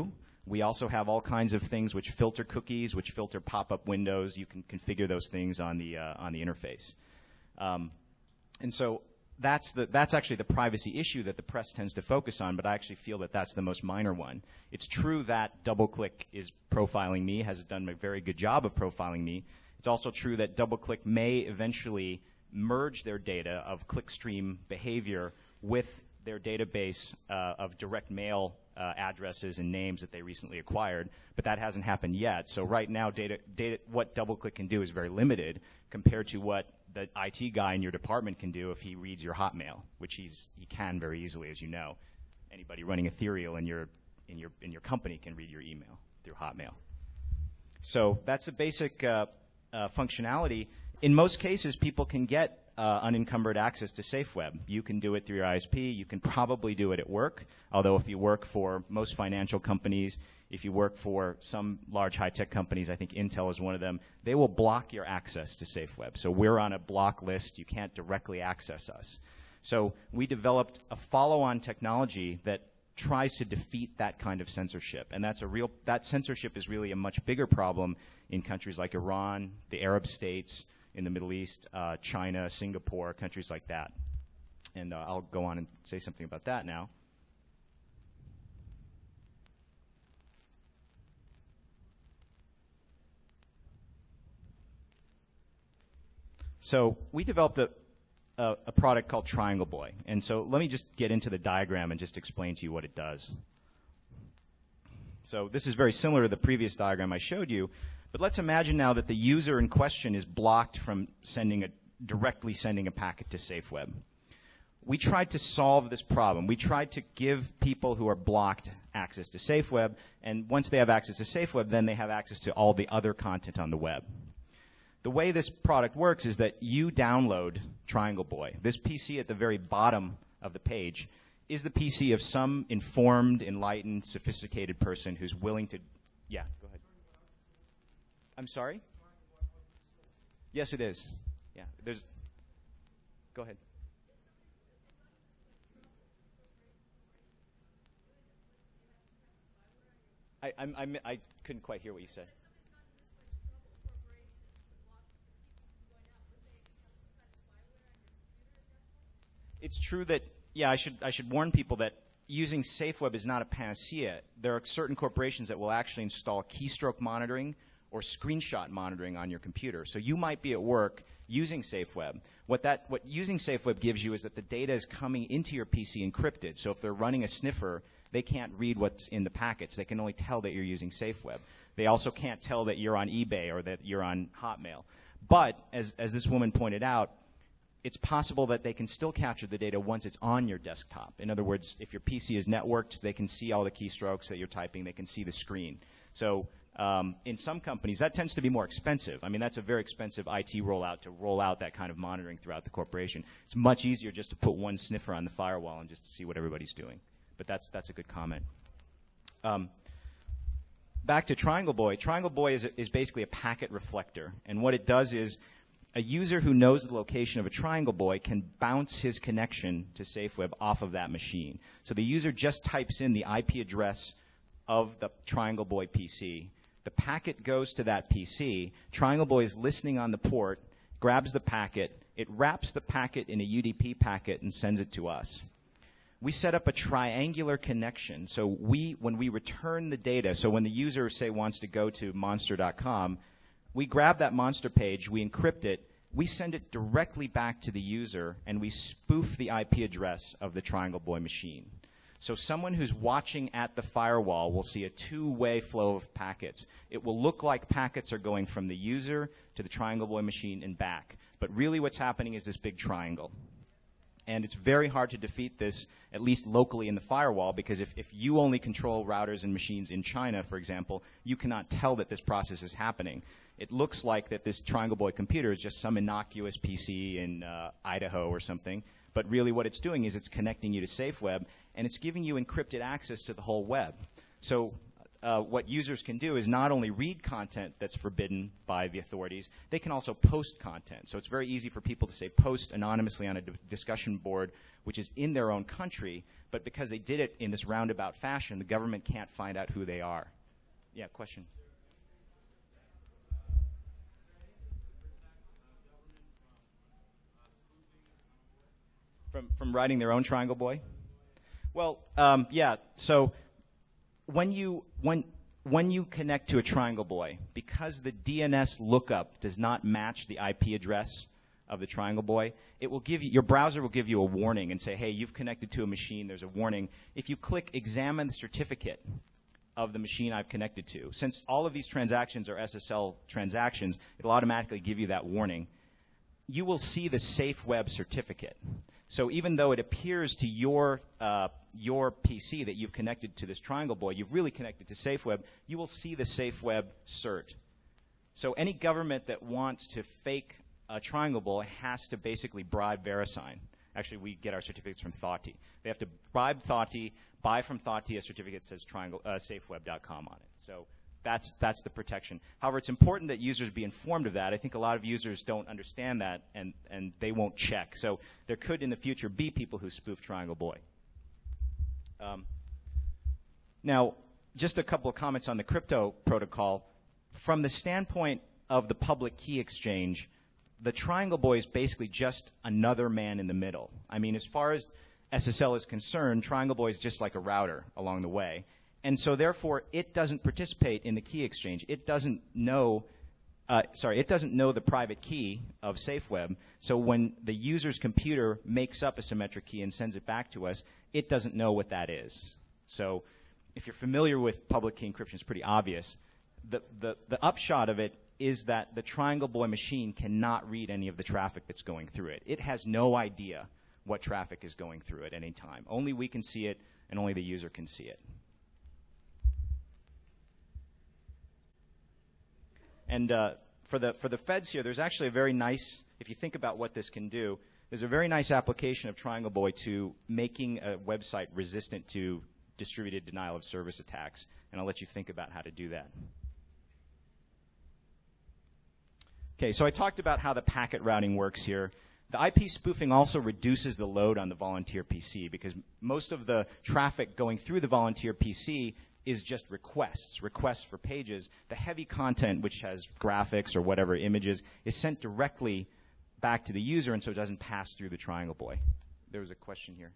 We also have all kinds of things which filter cookies, which filter pop-up windows. You can configure those things on the interface. And so that's actually the privacy issue that the press tends to focus on, but I actually feel that that's the most minor one. It's true that DoubleClick is profiling me, has done a very good job of profiling me. It's also true that DoubleClick may eventually merge their data of clickstream behavior with their database of direct mail addresses and names that they recently acquired, but that hasn't happened yet. So right now, what DoubleClick can do is very limited compared to what the IT guy in your department can do if he reads your Hotmail, which he can very easily, as you know. Anybody running Ethereal in your company can read your email through Hotmail. So that's the basic functionality. In most cases, people can get unencumbered access to SafeWeb. You can do it through your ISP. You can probably do it at work, although if you work for most financial companies, if you work for some large high-tech companies, I think Intel is one of them, they will block your access to SafeWeb. So we're on a block list. You can't directly access us. So we developed a follow-on technology that tries to defeat that kind of censorship. And that censorship is really a much bigger problem in countries like Iran, the Arab states, in the Middle East, China, Singapore, countries like that. And I'll go on and say something about that now. So we developed a product called Triangle Boy. And so let me just get into the diagram and just explain to you what it does. So this is very similar to the previous diagram I showed you. But let's imagine now that the user in question is blocked from directly sending a packet to SafeWeb. We tried to solve this problem. We tried to give people who are blocked access to SafeWeb, and once they have access to SafeWeb, then they have access to all the other content on the web. The way this product works is that you download Triangle Boy. This PC at the very bottom of the page is the PC of some informed, enlightened, sophisticated person who's willing to... Yeah, go ahead. I'm sorry? Yes, it is. Yeah, go ahead. I couldn't quite hear what you said. It's true that, I should warn people that using SafeWeb is not a panacea. There are certain corporations that will actually install keystroke monitoring or screenshot monitoring on your computer. So you might be at work using SafeWeb. What using SafeWeb gives you is that the data is coming into your PC encrypted. So if they're running a sniffer, they can't read what's in the packets. They can only tell that you're using SafeWeb. They also can't tell that you're on eBay or that you're on Hotmail. But as this woman pointed out, it's possible that they can still capture the data once it's on your desktop. In other words, if your PC is networked, they can see all the keystrokes that you're typing. They can see the screen. So in some companies, that tends to be more expensive. I mean, that's a very expensive IT rollout to roll out that kind of monitoring throughout the corporation. It's much easier just to put one sniffer on the firewall and just to see what everybody's doing. But that's a good comment. Back to Triangle Boy. Triangle Boy is basically a packet reflector. And what it does is a user who knows the location of a Triangle Boy can bounce his connection to SafeWeb off of that machine. So the user just types in the IP address of the Triangle Boy PC. The packet goes to that PC. Triangle Boy is listening on the port, grabs the packet. It wraps the packet in a UDP packet and sends it to us. We set up a triangular connection. So when we return the data, so when the user, say, wants to go to monster.com, we grab that Monster page, we encrypt it, we send it directly back to the user, and we spoof the IP address of the Triangle Boy machine. So someone who's watching at the firewall will see a two-way flow of packets. It will look like packets are going from the user to the Triangle Boy machine and back. But really what's happening is this big triangle. And it's very hard to defeat this, at least locally in the firewall, because if you only control routers and machines in China, for example, you cannot tell that this process is happening. It looks like that this Triangle Boy computer is just some innocuous PC in Idaho or something. But really what it's doing is it's connecting you to SafeWeb, and it's giving you encrypted access to the whole web. So what users can do is not only read content that's forbidden by the authorities, they can also post content. So it's very easy for people to say post anonymously on a discussion board, which is in their own country, but because they did it in this roundabout fashion, the government can't find out who they are. Yeah, question. From writing their own Triangle Boy? Well, yeah. So when you connect to a Triangle Boy, because the DNS lookup does not match the IP address of the Triangle Boy, it will give you, your browser will give you a warning and say, hey, you've connected to a machine. There's a warning. If you click examine the certificate of the machine I've connected to, since all of these transactions are SSL transactions, it'll automatically give you that warning. You will see the Safe Web certificate. So even though it appears to your PC that you've connected to this Triangle Boy, you've really connected to SafeWeb, you will see the SafeWeb cert. So any government that wants to fake a Triangle Boy has to basically bribe VeriSign. Actually, we get our certificates from Thaughty. They have to bribe Thaughty, buy from Thaughty a certificate that says safeweb.com on it. So that's the protection. However, it's important that users be informed of that. I think a lot of users don't understand that, and they won't check. So there could, in the future, be people who spoof Triangle Boy. Now, just a couple of comments on the crypto protocol. From the standpoint of the public key exchange, the Triangle Boy is basically just another man in the middle. I mean, as far as SSL is concerned, Triangle Boy is just like a router along the way. And so, therefore, it doesn't participate in the key exchange. It doesn't know the private key of SafeWeb. So when the user's computer makes up a symmetric key and sends it back to us, it doesn't know what that is. So if you're familiar with public key encryption, it's pretty obvious. The upshot of it is that the Triangle Boy machine cannot read any of the traffic that's going through it. It has no idea what traffic is going through at any time. Only we can see it, and only the user can see it. And for the feds here, there's actually a very nice, if you think about what this can do, there's a very nice application of Triangle Boy to making a website resistant to distributed denial of service attacks. And I'll let you think about how to do that. Okay, so I talked about how the packet routing works here. The IP spoofing also reduces the load on the volunteer PC because most of the traffic going through the volunteer PC is just requests for pages. The heavy content, which has graphics or whatever images, is sent directly back to the user, and so it doesn't pass through the Triangle Boy. There was a question here.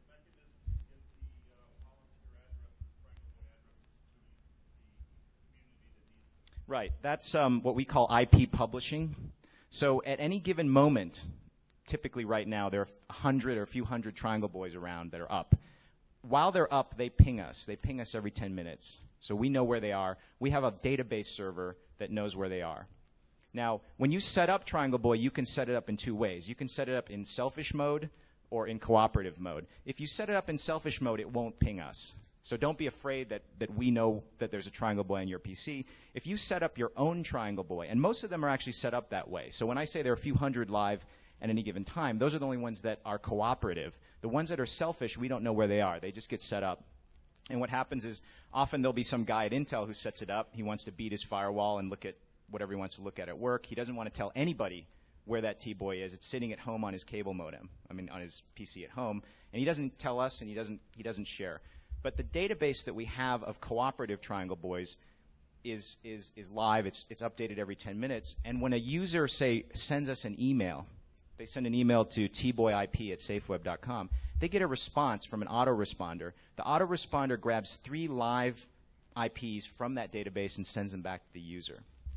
Right. That's what we call IP publishing. So at any given moment, typically right now, there are 100 or a few hundred Triangle Boys around that are up. While they're up, they ping us. They ping us every 10 minutes. So we know where they are. We have a database server that knows where they are. Now, when you set up Triangle Boy, you can set it up in two ways. You can set it up in selfish mode or in cooperative mode. If you set it up in selfish mode, it won't ping us. So don't be afraid that we know that there's a Triangle Boy on your PC. If you set up your own Triangle Boy, and most of them are actually set up that way. So when I say there are a few hundred live at any given time, those are the only ones that are cooperative. The ones that are selfish, we don't know where they are. They just get set up. And what happens is often there'll be some guy at Intel who sets it up. He wants to beat his firewall and look at whatever he wants to look at work. He doesn't want to tell anybody where that T-Boy is. It's sitting at home on his cable modem, on his PC at home. And he doesn't tell us, and he doesn't share. But the database that we have of cooperative Triangle Boys is live. It's updated every 10 minutes. And when a user, say, sends us an email, they send an email to tboyip@safeweb.com, they get a response from an autoresponder. The autoresponder grabs 3 live IPs from that database and sends them back to the user.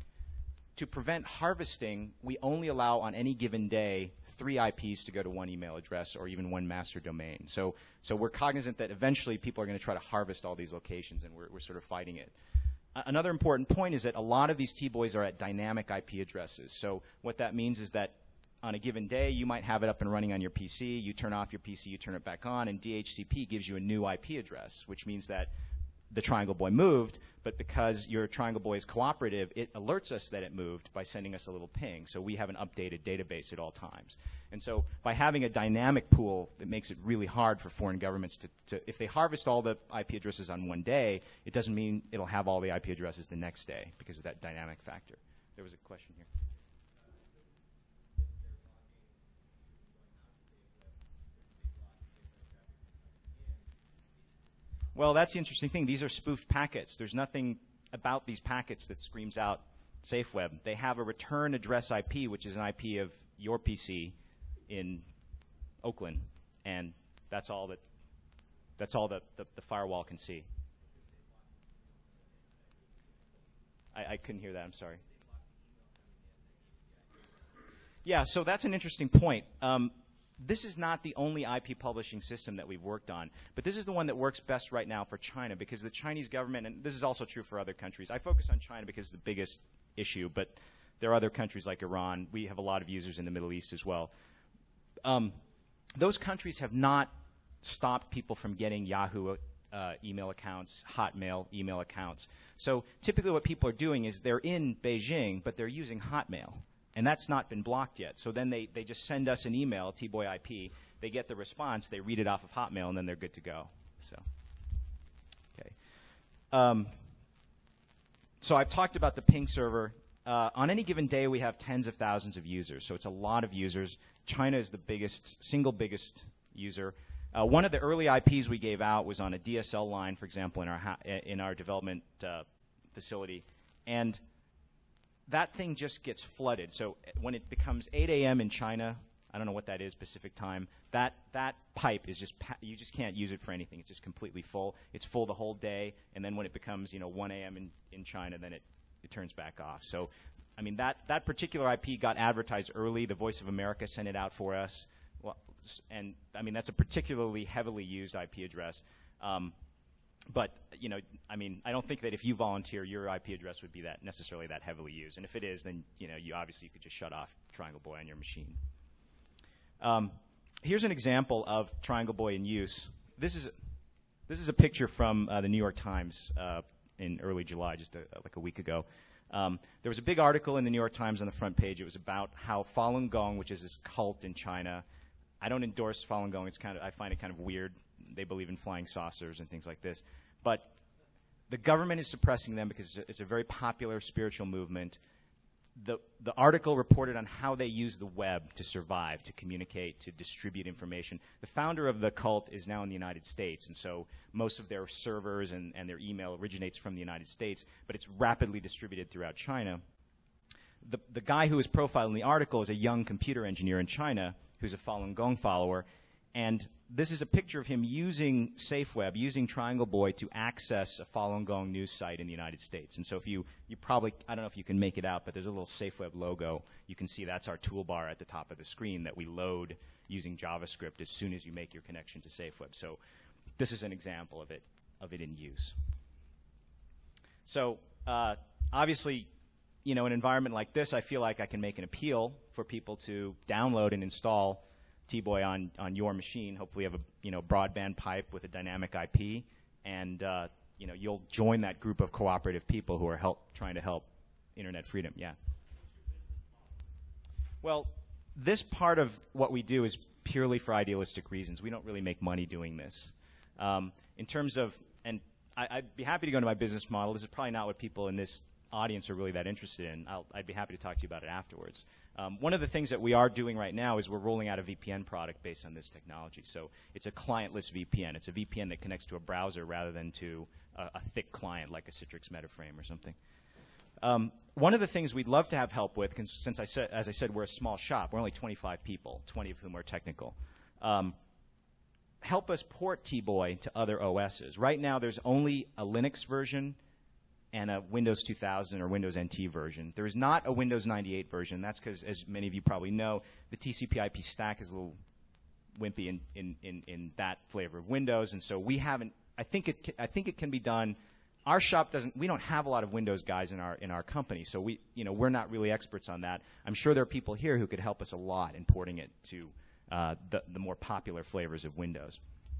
To prevent harvesting, we only allow on any given day 3 IPs to go to one email address or even one master domain. So we're cognizant that eventually people are going to try to harvest all these locations, and we're sort of fighting it. Another important point is that a lot of these T-Boys are at dynamic IP addresses. So what that means is that on a given day, you might have it up and running on your PC. You turn off your PC, you turn it back on, and DHCP gives you a new IP address, which means that the Triangle Boy moved, but because your Triangle Boy is cooperative, it alerts us that it moved by sending us a little ping. So we have an updated database at all times. And so by having a dynamic pool, it makes it really hard for foreign governments to if they harvest all the IP addresses on one day, it doesn't mean it'll have all the IP addresses the next day because of that dynamic factor. There was a question here. Well, that's the interesting thing. These are spoofed packets. There's nothing about these packets that screams out SafeWeb. They have a return address IP, which is an IP of your PC in Oakland, and that's all that the firewall can see. I couldn't hear that. I'm sorry. Yeah, so that's an interesting point. This is not the only IP publishing system that we've worked on, but this is the one that works best right now for China, because the Chinese government, and this is also true for other countries. I focus on China because it's the biggest issue, but there are other countries like Iran. We have a lot of users in the Middle East as well. Those countries have not stopped people from getting Yahoo email accounts, Hotmail email accounts. So typically what people are doing is they're in Beijing, but they're using Hotmail. And that's not been blocked yet. So then they just send us an email, Tboy IP. They get the response, they read it off of Hotmail, and then they're good to go. So, okay. So I've talked about the ping server. On any given day, we have tens of thousands of users. So it's a lot of users. China is the single biggest user. One of the early IPs we gave out was on a DSL line, for example, in our development facility. And that thing just gets flooded. So when it becomes 8 a.m. in China, I don't know what that is, Pacific time, that pipe is just, you just can't use it for anything. It's just completely full. It's full the whole day, and then when it becomes, 1 a.m. in China, then it turns back off. So, I mean, that particular IP got advertised early. The Voice of America sent it out for us. Well, and, I mean, that's a particularly heavily used IP address. But, I don't think that if you volunteer, your IP address would be necessarily that heavily used. And if it is, then, you obviously could just shut off Triangle Boy on your machine. Here's an example of Triangle Boy in use. This is a picture from the New York Times in early July, just like a week ago. There was a big article in the New York Times on the front page. It was about how Falun Gong, which is this cult in China. I don't endorse Falun Gong. I find it kind of weird. They believe in flying saucers and things like this. But the government is suppressing them because it's a very popular spiritual movement. The article reported on how they use the web to survive, to communicate, to distribute information. The founder of the cult is now in the United States, and so most of their servers and their email originates from the United States, but it's rapidly distributed throughout China. The guy who is profiled in the article is a young computer engineer in China who's a Falun Gong follower, and this is a picture of him using SafeWeb, using Triangle Boy to access a Falun Gong news site in the United States. And so if you probably, I don't know if you can make it out, but there's a little SafeWeb logo. You can see that's our toolbar at the top of the screen that we load using JavaScript as soon as you make your connection to SafeWeb. So this is an example of it in use. So obviously, an environment like this, I feel like I can make an appeal for people to download and install Tboy on your machine. Hopefully you have a broadband pipe with a dynamic IP, and you'll join that group of cooperative people who are trying to help internet freedom. Yeah. Well, this part of what we do is purely for idealistic reasons. We don't really make money doing this. In terms of, and I'd be happy to go into my business model. This is probably not what people in this audience are really that interested in. I'd be happy to talk to you about it afterwards. One of the things that we are doing right now is we're rolling out a VPN product based on this technology. So it's a clientless VPN. It's a VPN that connects to a browser rather than to a thick client like a Citrix MetaFrame or something. One of the things we'd love to have help with, since as I said, we're a small shop. We're only 25 people, 20 of whom are technical. Help us port Tboy to other OSs. Right now there's only a Linux version and a Windows 2000 or Windows NT version. There is not a Windows 98 version. That's because, as many of you probably know, the TCP/IP stack is a little wimpy in that flavor of Windows, and so we haven't. I think it can be done. Our shop doesn't. We don't have a lot of Windows guys in our company, so we're not really experts on that. I'm sure there are people here who could help us a lot in porting it to the more popular flavors of Windows.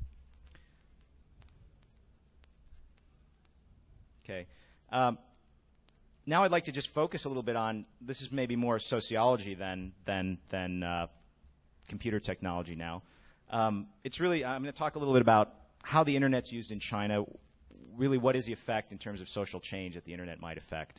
Okay. Now I'd like to just focus a little bit on, this is maybe more sociology than computer technology now. It's really, I'm going to talk a little bit about how the Internet's used in China, really what is the effect in terms of social change that the Internet might affect.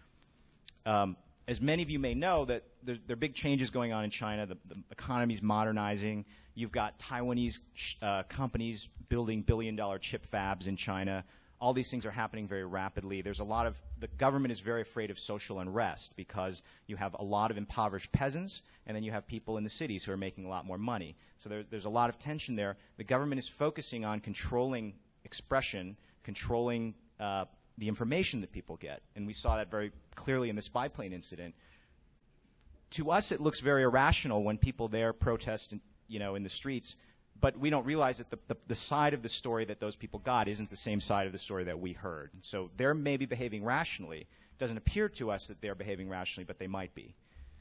As many of you may know, that there are big changes going on in China. The economy's modernizing. You've got Taiwanese companies building billion-dollar chip fabs in China. all these things are happening very rapidly. The government is very afraid of social unrest because you have a lot of impoverished peasants, and then you have people in the cities who are making a lot more money. So there's a lot of tension there. The government is focusing on controlling expression, controlling the information that people get. And we saw that very clearly in this biplane incident. To us, it looks very irrational when people there protest in the streets, but we don't realize that the side of the story that those people got isn't the same side of the story that we heard. So they're maybe behaving rationally. It doesn't appear to us that they're behaving rationally, but they might be.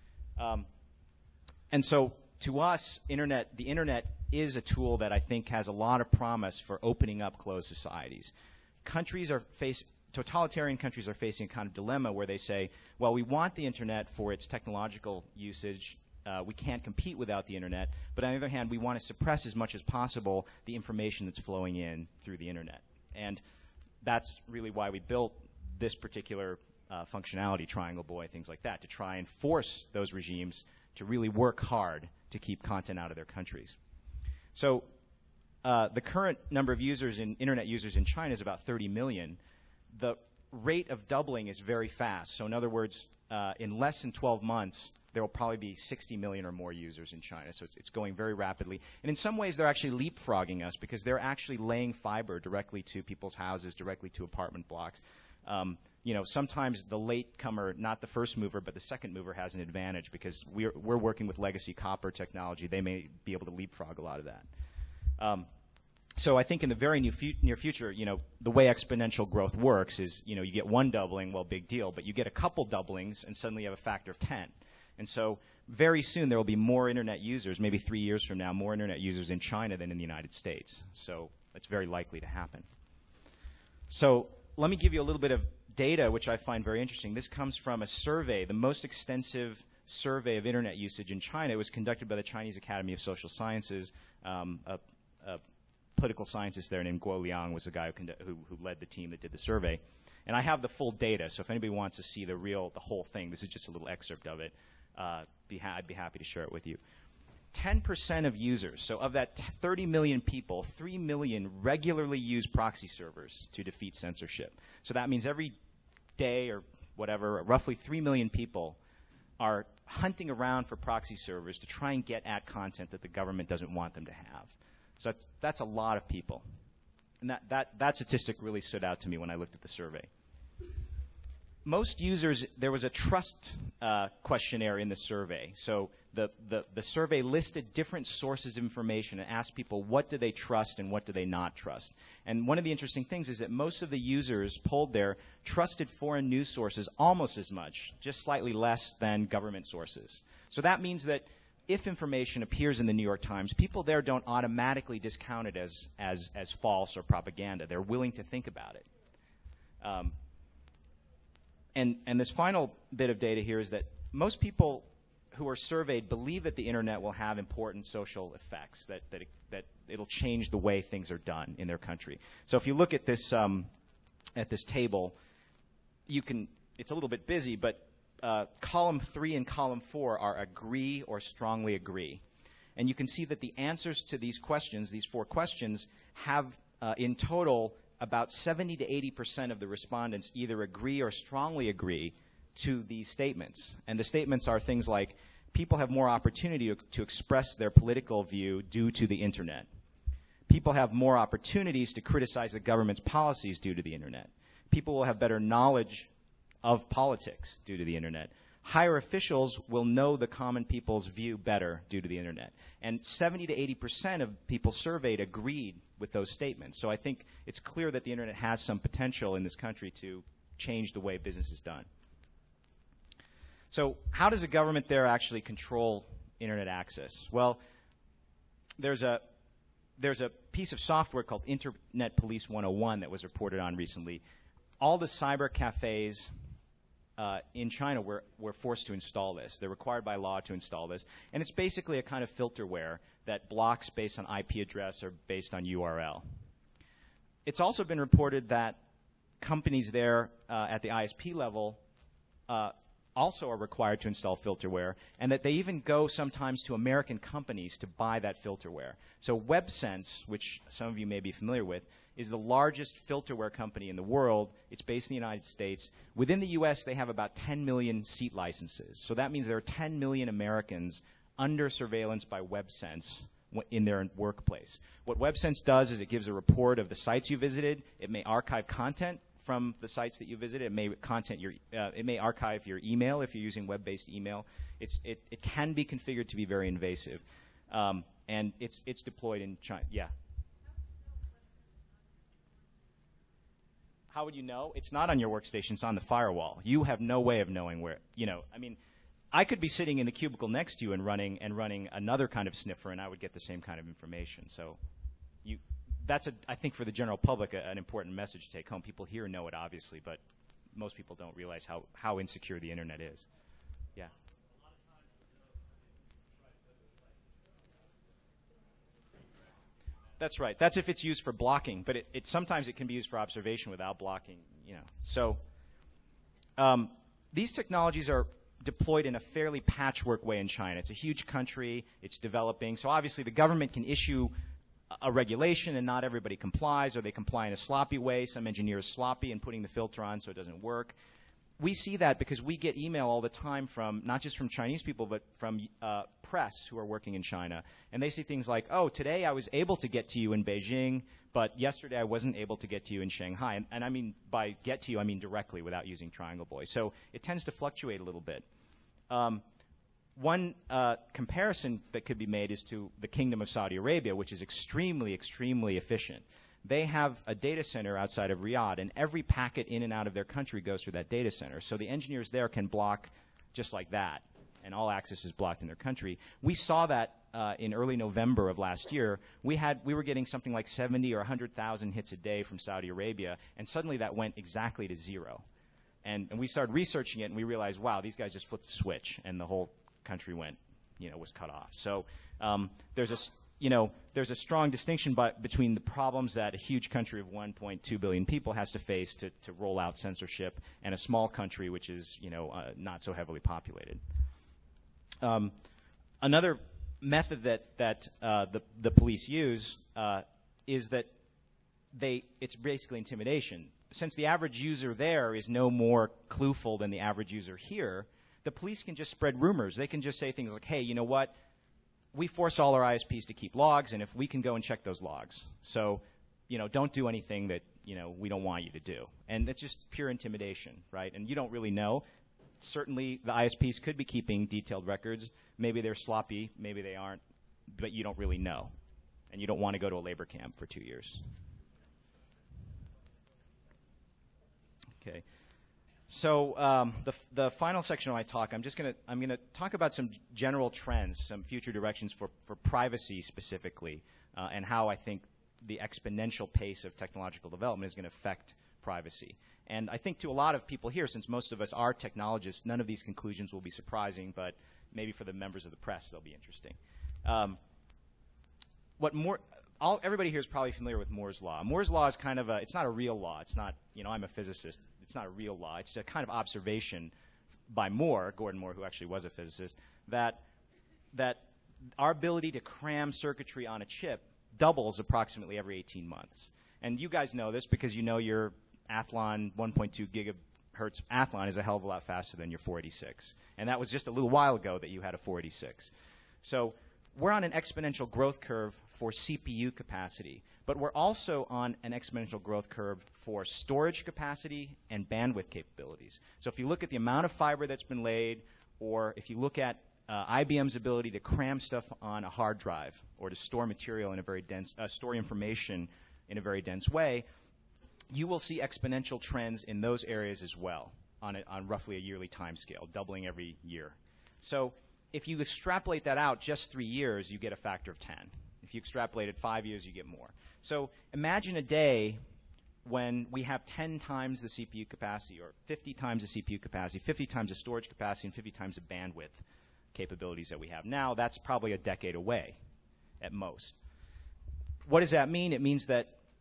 And so to us, the internet is a tool that I think has a lot of promise for opening up closed societies. Totalitarian countries are facing a kind of dilemma where they say, well, we want the internet for its technological usage. We can't compete without the internet. But on the other hand, we want to suppress as much as possible the information that's flowing in through the internet. And that's really why we built this particular functionality, Triangle Boy, things like that, to try and force those regimes to really work hard to keep content out of their countries. So the current number of internet users in China is about 30 million. The rate of doubling is very fast. So in other words, in less than 12 months, there will probably be 60 million or more users in China. So it's going very rapidly. And in some ways, they're actually leapfrogging us because they're actually laying fiber directly to people's houses, directly to apartment blocks. Sometimes the latecomer, not the first mover, but the second mover has an advantage because we're working with legacy copper technology. They may be able to leapfrog a lot of that. So I think in the very near future, the way exponential growth works is, you get one doubling, well, big deal, but you get a couple doublings and suddenly you have a factor of 10. And so very soon there will be more internet users, maybe 3 years from now, more internet users in China than in the United States. So it's very likely to happen. So let me give you a little bit of data, which I find very interesting. This comes from a survey, the most extensive survey of internet usage in China. It was conducted by the Chinese Academy of Social Sciences. A political scientist there named Guo Liang was the guy who led the team that did the survey. And I have the full data, so if anybody wants to see the whole thing, this is just a little excerpt of it. I'd be happy to share it with you. 10% of users, so of that 30 million people, 3 million regularly use proxy servers to defeat censorship. So that means every day or whatever, roughly 3 million people are hunting around for proxy servers to try and get at content that the government doesn't want them to have. So that's a lot of people. And that statistic really stood out to me when I looked at the survey. Most users, there was a trust questionnaire in the survey. So the survey listed different sources of information and asked people what do they trust and what do they not trust. And one of the interesting things is that most of the users polled there trusted foreign news sources almost as much, just slightly less than government sources. So that means that if information appears in the New York Times, people there don't automatically discount it as false or propaganda. They're willing to think about it. And this final bit of data here is that most people who are surveyed believe that the internet will have important social effects, that it'll change the way things are done in their country. So if you look at this table, it's a little bit busy, but column 3 and column 4 are agree or strongly agree. And you can see that the answers to these questions, these 4 questions, have in total about 70 to 80% of the respondents either agree or strongly agree to these statements. And the statements are things like, people have more opportunity to express their political view due to the internet. People have more opportunities to criticize the government's policies due to the internet. People will have better knowledge of politics due to the internet. Higher officials will know the common people's view better due to the internet. And 70 to 80% of people surveyed agreed with those statements. So I think it's clear that the internet has some potential in this country to change the way business is done. So how does the government there actually control internet access? Well, there's a piece of software called Internet Police 101 that was reported on recently. All the cyber cafes in China were forced to install this. They're required by law to install this. And it's basically a kind of filterware that blocks based on IP address or based on URL. It's also been reported that companies there at the ISP level also are required to install filterware, and that they even go sometimes to American companies to buy that filterware. So WebSense, which some of you may be familiar with, is the largest filterware company in the world. It's based in the United States. Within the U.S., they have about 10 million seat licenses. So that means there are 10 million Americans under surveillance by WebSense in their workplace. What WebSense does is it gives a report of the sites you visited. It may archive content from the sites that you visited. It may archive your email if you're using web-based email. It can be configured to be very invasive, and it's deployed in China. Yeah. How would you know? It's not on your workstation. It's on the firewall. You have no way of knowing where. I could be sitting in the cubicle next to you and running another kind of sniffer, and I would get the same kind of information. So that's, I think, for the general public, an important message to take home. People here know it, obviously, but most people don't realize how insecure the Internet is. Yeah. That's right. That's if it's used for blocking, but sometimes it can be used for observation without blocking. So these technologies are deployed in a fairly patchwork way in China. It's a huge country. It's developing. So obviously the government can issue a regulation and not everybody complies, or they comply in a sloppy way. Some engineer is sloppy in putting the filter on so it doesn't work. We see that because we get email all the time from, not just from Chinese people, but from press who are working in China. And they say things like, oh, today I was able to get to you in Beijing, but yesterday I wasn't able to get to you in Shanghai. And I mean, by get to you, I mean directly without using Triangle Boy. So it tends to fluctuate a little bit. One comparison that could be made is to the Kingdom of Saudi Arabia, which is extremely, extremely efficient. They have a data center outside of Riyadh, and every packet in and out of their country goes through that data center. So the engineers there can block just like that, and all access is blocked in their country. We saw that in early November of last year. We were getting something like 70 or 100,000 hits a day from Saudi Arabia, and suddenly that went exactly to zero. And we started researching it, and we realized, wow, these guys just flipped the switch, and the whole country was cut off. So there's a strong distinction between the problems that a huge country of 1.2 billion people has to face to roll out censorship, and a small country which is not so heavily populated. Another method that the police use is that it's basically intimidation. Since the average user there is no more clueful than the average user here, the police can just spread rumors. They can just say things like, hey, you know what? We force all our ISPs to keep logs, and if we can go and check those logs. So, don't do anything that, we don't want you to do. And it's just pure intimidation, right? And you don't really know. Certainly the ISPs could be keeping detailed records. Maybe they're sloppy, maybe they aren't, but you don't really know. And you don't want to go to a labor camp for 2 years. Okay. So the final section of my talk, I'm going to talk about some general trends, some future directions for privacy specifically, and how I think the exponential pace of technological development is going to affect privacy. And I think to a lot of people here, since most of us are technologists, none of these conclusions will be surprising, but maybe for the members of the press, they'll be interesting. Everybody here is probably familiar with Moore's Law. Moore's Law is kind of it's not a real law. It's not, I'm a physicist. It's not a real law. It's a kind of observation by Gordon Moore, who actually was a physicist, that our ability to cram circuitry on a chip doubles approximately every 18 months. And you guys know this because you know your Athlon 1.2 gigahertz Athlon is a hell of a lot faster than your 486. And that was just a little while ago that you had a 486. So we're on an exponential growth curve for CPU capacity, but we're also on an exponential growth curve for storage capacity and bandwidth capabilities. So if you look at the amount of fiber that's been laid, or if you look at IBM's ability to cram stuff on a hard drive or to store material in a very dense, store information in a very dense way, you will see exponential trends in those areas as well on roughly a yearly time scale, doubling every year. So if you extrapolate that out just 3 years, you get a factor of 10. If you extrapolate it 5 years, you get more. So imagine a day when we have 10 times the CPU capacity, or 50 times the CPU capacity, 50 times the storage capacity, and 50 times the bandwidth capabilities that we have now. That's probably a decade away at most. What does that mean? It means that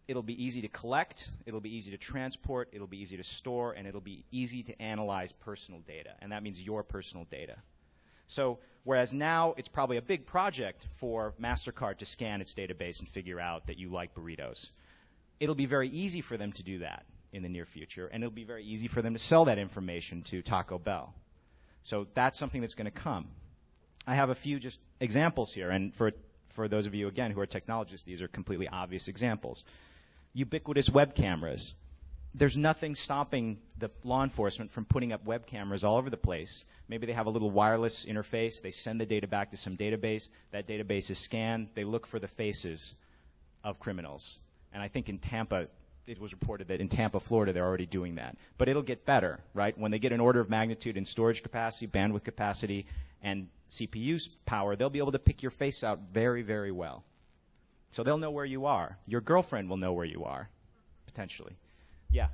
It'll be easy to collect, it'll be easy to transport, it'll be easy to store, and it'll be easy to analyze personal data, and that means your personal data. So whereas now it's probably a big project for MasterCard to scan its database and figure out that you like burritos, it'll be very easy for them to do that in the near future, and it'll be very easy for them to sell that information to Taco Bell. So that's something that's going to come. I have a few just examples here, and for those of you, again, who are technologists, these are completely obvious examples. Ubiquitous web cameras. There's nothing stopping the law enforcement from putting up web cameras all over the place. Maybe they have a little wireless interface. They send the data back to some database. That database is scanned. They look for the faces of criminals. And I think in Tampa, it was reported that in Tampa, Florida, they're already doing that. But it'll get better, right? When they get an order of magnitude in storage capacity, bandwidth capacity, and CPU power, they'll be able to pick your face out very, very well. So they'll know where you are. Your girlfriend will know where you are, potentially. Yeah.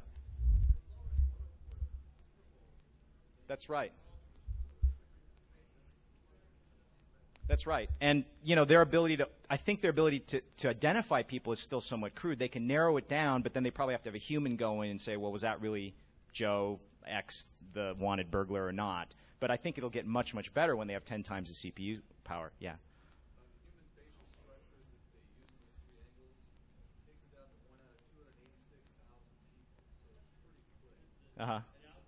That's right. That's right. And, you know, I think their ability to identify people is still somewhat crude. They can narrow it down, but then they probably have to have a human go in and say, well, was that really Joe X, the wanted burglar, or not? But I think it'll get much, much better when they have 10 times the CPU power. Yeah. Uh-huh.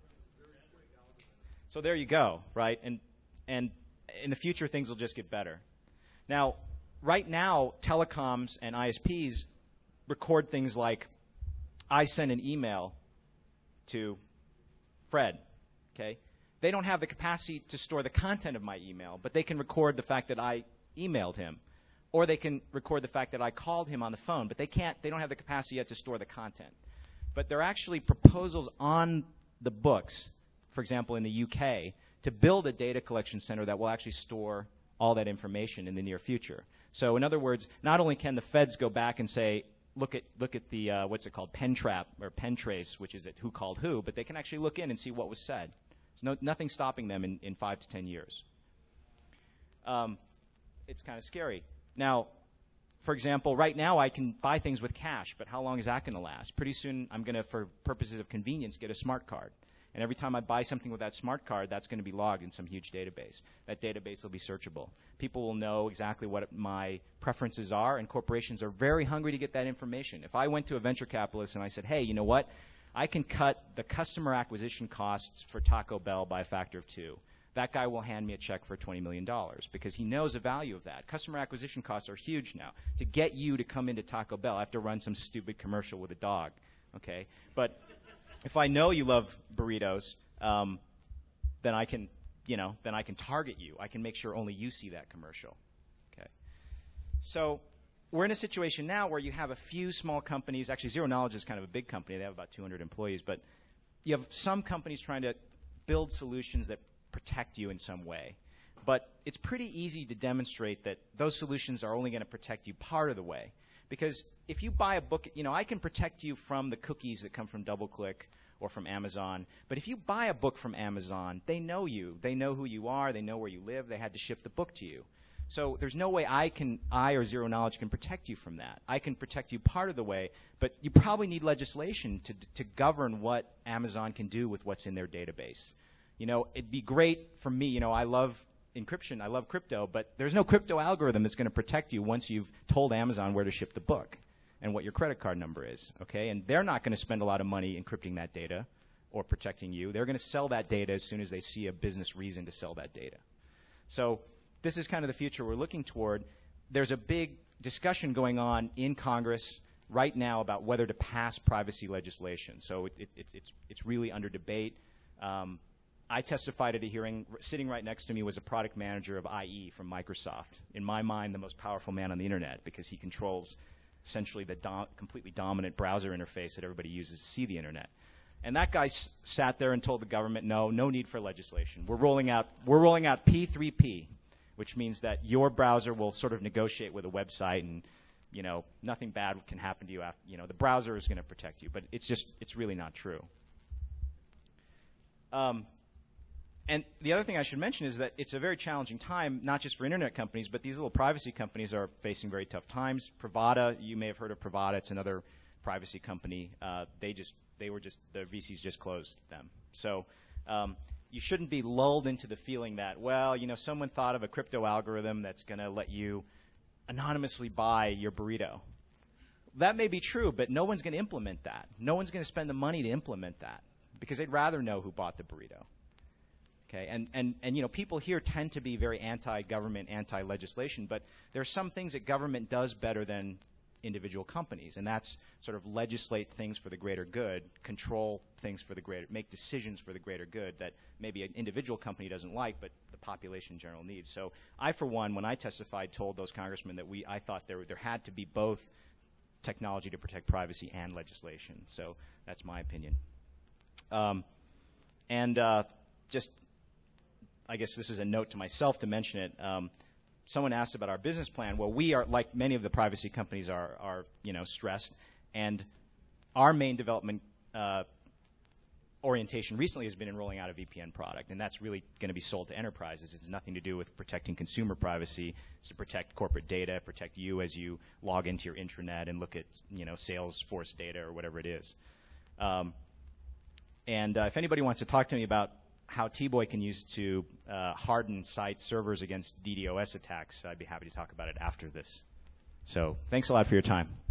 So there you go, right? And in the future, things will just get better. Now, right now, telecoms and ISPs record things like, I send an email to Fred, okay? They don't have the capacity to store the content of my email, but they can record the fact that I emailed him. Or they can record the fact that I called him on the phone, but they don't have the capacity yet to store the content. But there are actually proposals on the books, for example, in the UK, to build a data collection center that will actually store all that information in the near future. So in other words, not only can the feds go back and say, look at the, what's it called, pen trap or pen trace, which is at who called who, but they can actually look in and see what was said. There's nothing stopping them in 5 to 10 years. It's kind of scary. Now, for example, right now I can buy things with cash, but how long is that going to last? Pretty soon I'm going to, for purposes of convenience, get a smart card. And every time I buy something with that smart card, that's going to be logged in some huge database. That database will be searchable. People will know exactly what my preferences are, and corporations are very hungry to get that information. If I went to a venture capitalist and I said, hey, you know what? I can cut the customer acquisition costs for Taco Bell by a factor of 2. That guy will hand me a check for $20 million because he knows the value of that. Customer acquisition costs are huge now. To get you to come into Taco Bell, I have to run some stupid commercial with a dog, okay? But if I know you love burritos, then I can target you. I can make sure only you see that commercial, okay? So we're in a situation now where you have a few small companies. Actually, Zero Knowledge is kind of a big company. They have about 200 employees. But you have some companies trying to build solutions that protect you in some way. But it's pretty easy to demonstrate that those solutions are only going to protect you part of the way. Because if you buy a book, you know, I can protect you from the cookies that come from DoubleClick or from Amazon. But if you buy a book from Amazon, they know you. They know who you are. They know where you live. They had to ship the book to you. So there's no way I or Zero Knowledge can protect you from that. I can protect you part of the way, but you probably need legislation to govern what Amazon can do with what's in their database. You know, it'd be great for me. You know, I love encryption. I love crypto, but there's no crypto algorithm that's going to protect you once you've told Amazon where to ship the book and what your credit card number is, okay? And they're not going to spend a lot of money encrypting that data or protecting you. They're going to sell that data as soon as they see a business reason to sell that data. So this is kind of the future we're looking toward. There's a big discussion going on in Congress right now about whether to pass privacy legislation. So it's really under debate. I testified at a hearing. Sitting right next to me was a product manager of IE from Microsoft. In my mind, the most powerful man on the internet because he controls essentially the completely dominant browser interface that everybody uses to see the internet. And that guy sat there and told the government, no need for legislation. We're rolling out P3P, which means that your browser will sort of negotiate with a website and, you know, nothing bad can happen to you after, you know, the browser is going to protect you. But it's really not true. And the other thing I should mention is that it's a very challenging time, not just for internet companies, but these little privacy companies are facing very tough times. Pravada, you may have heard of Pravada. It's another privacy company, the VCs just closed them. So you shouldn't be lulled into the feeling that, well, someone thought of a crypto algorithm that's going to let you anonymously buy your burrito. That may be true, but no one's going to implement that. No one's going to spend the money to implement that because they'd rather know who bought the burrito. Okay, and people here tend to be very anti-government, anti-legislation, but there are some things that government does better than individual companies, and that's sort of legislate things for the greater good, control things for the greater, make decisions for the greater good that maybe an individual company doesn't like, but the population in general needs. So I, for one, when I testified, told those congressmen that I thought there had to be both technology to protect privacy and legislation. So that's my opinion. I guess this is a note to myself to mention it. Someone asked about our business plan. Well, we are, like many of the privacy companies are stressed, and our main development orientation recently has been in rolling out a VPN product, and that's really going to be sold to enterprises. It's nothing to do with protecting consumer privacy. It's to protect corporate data, protect you as you log into your intranet and look at Salesforce data or whatever it is. If anybody wants to talk to me about how T-Boy can use to harden site servers against DDoS attacks, I'd be happy to talk about it after this. So thanks a lot for your time.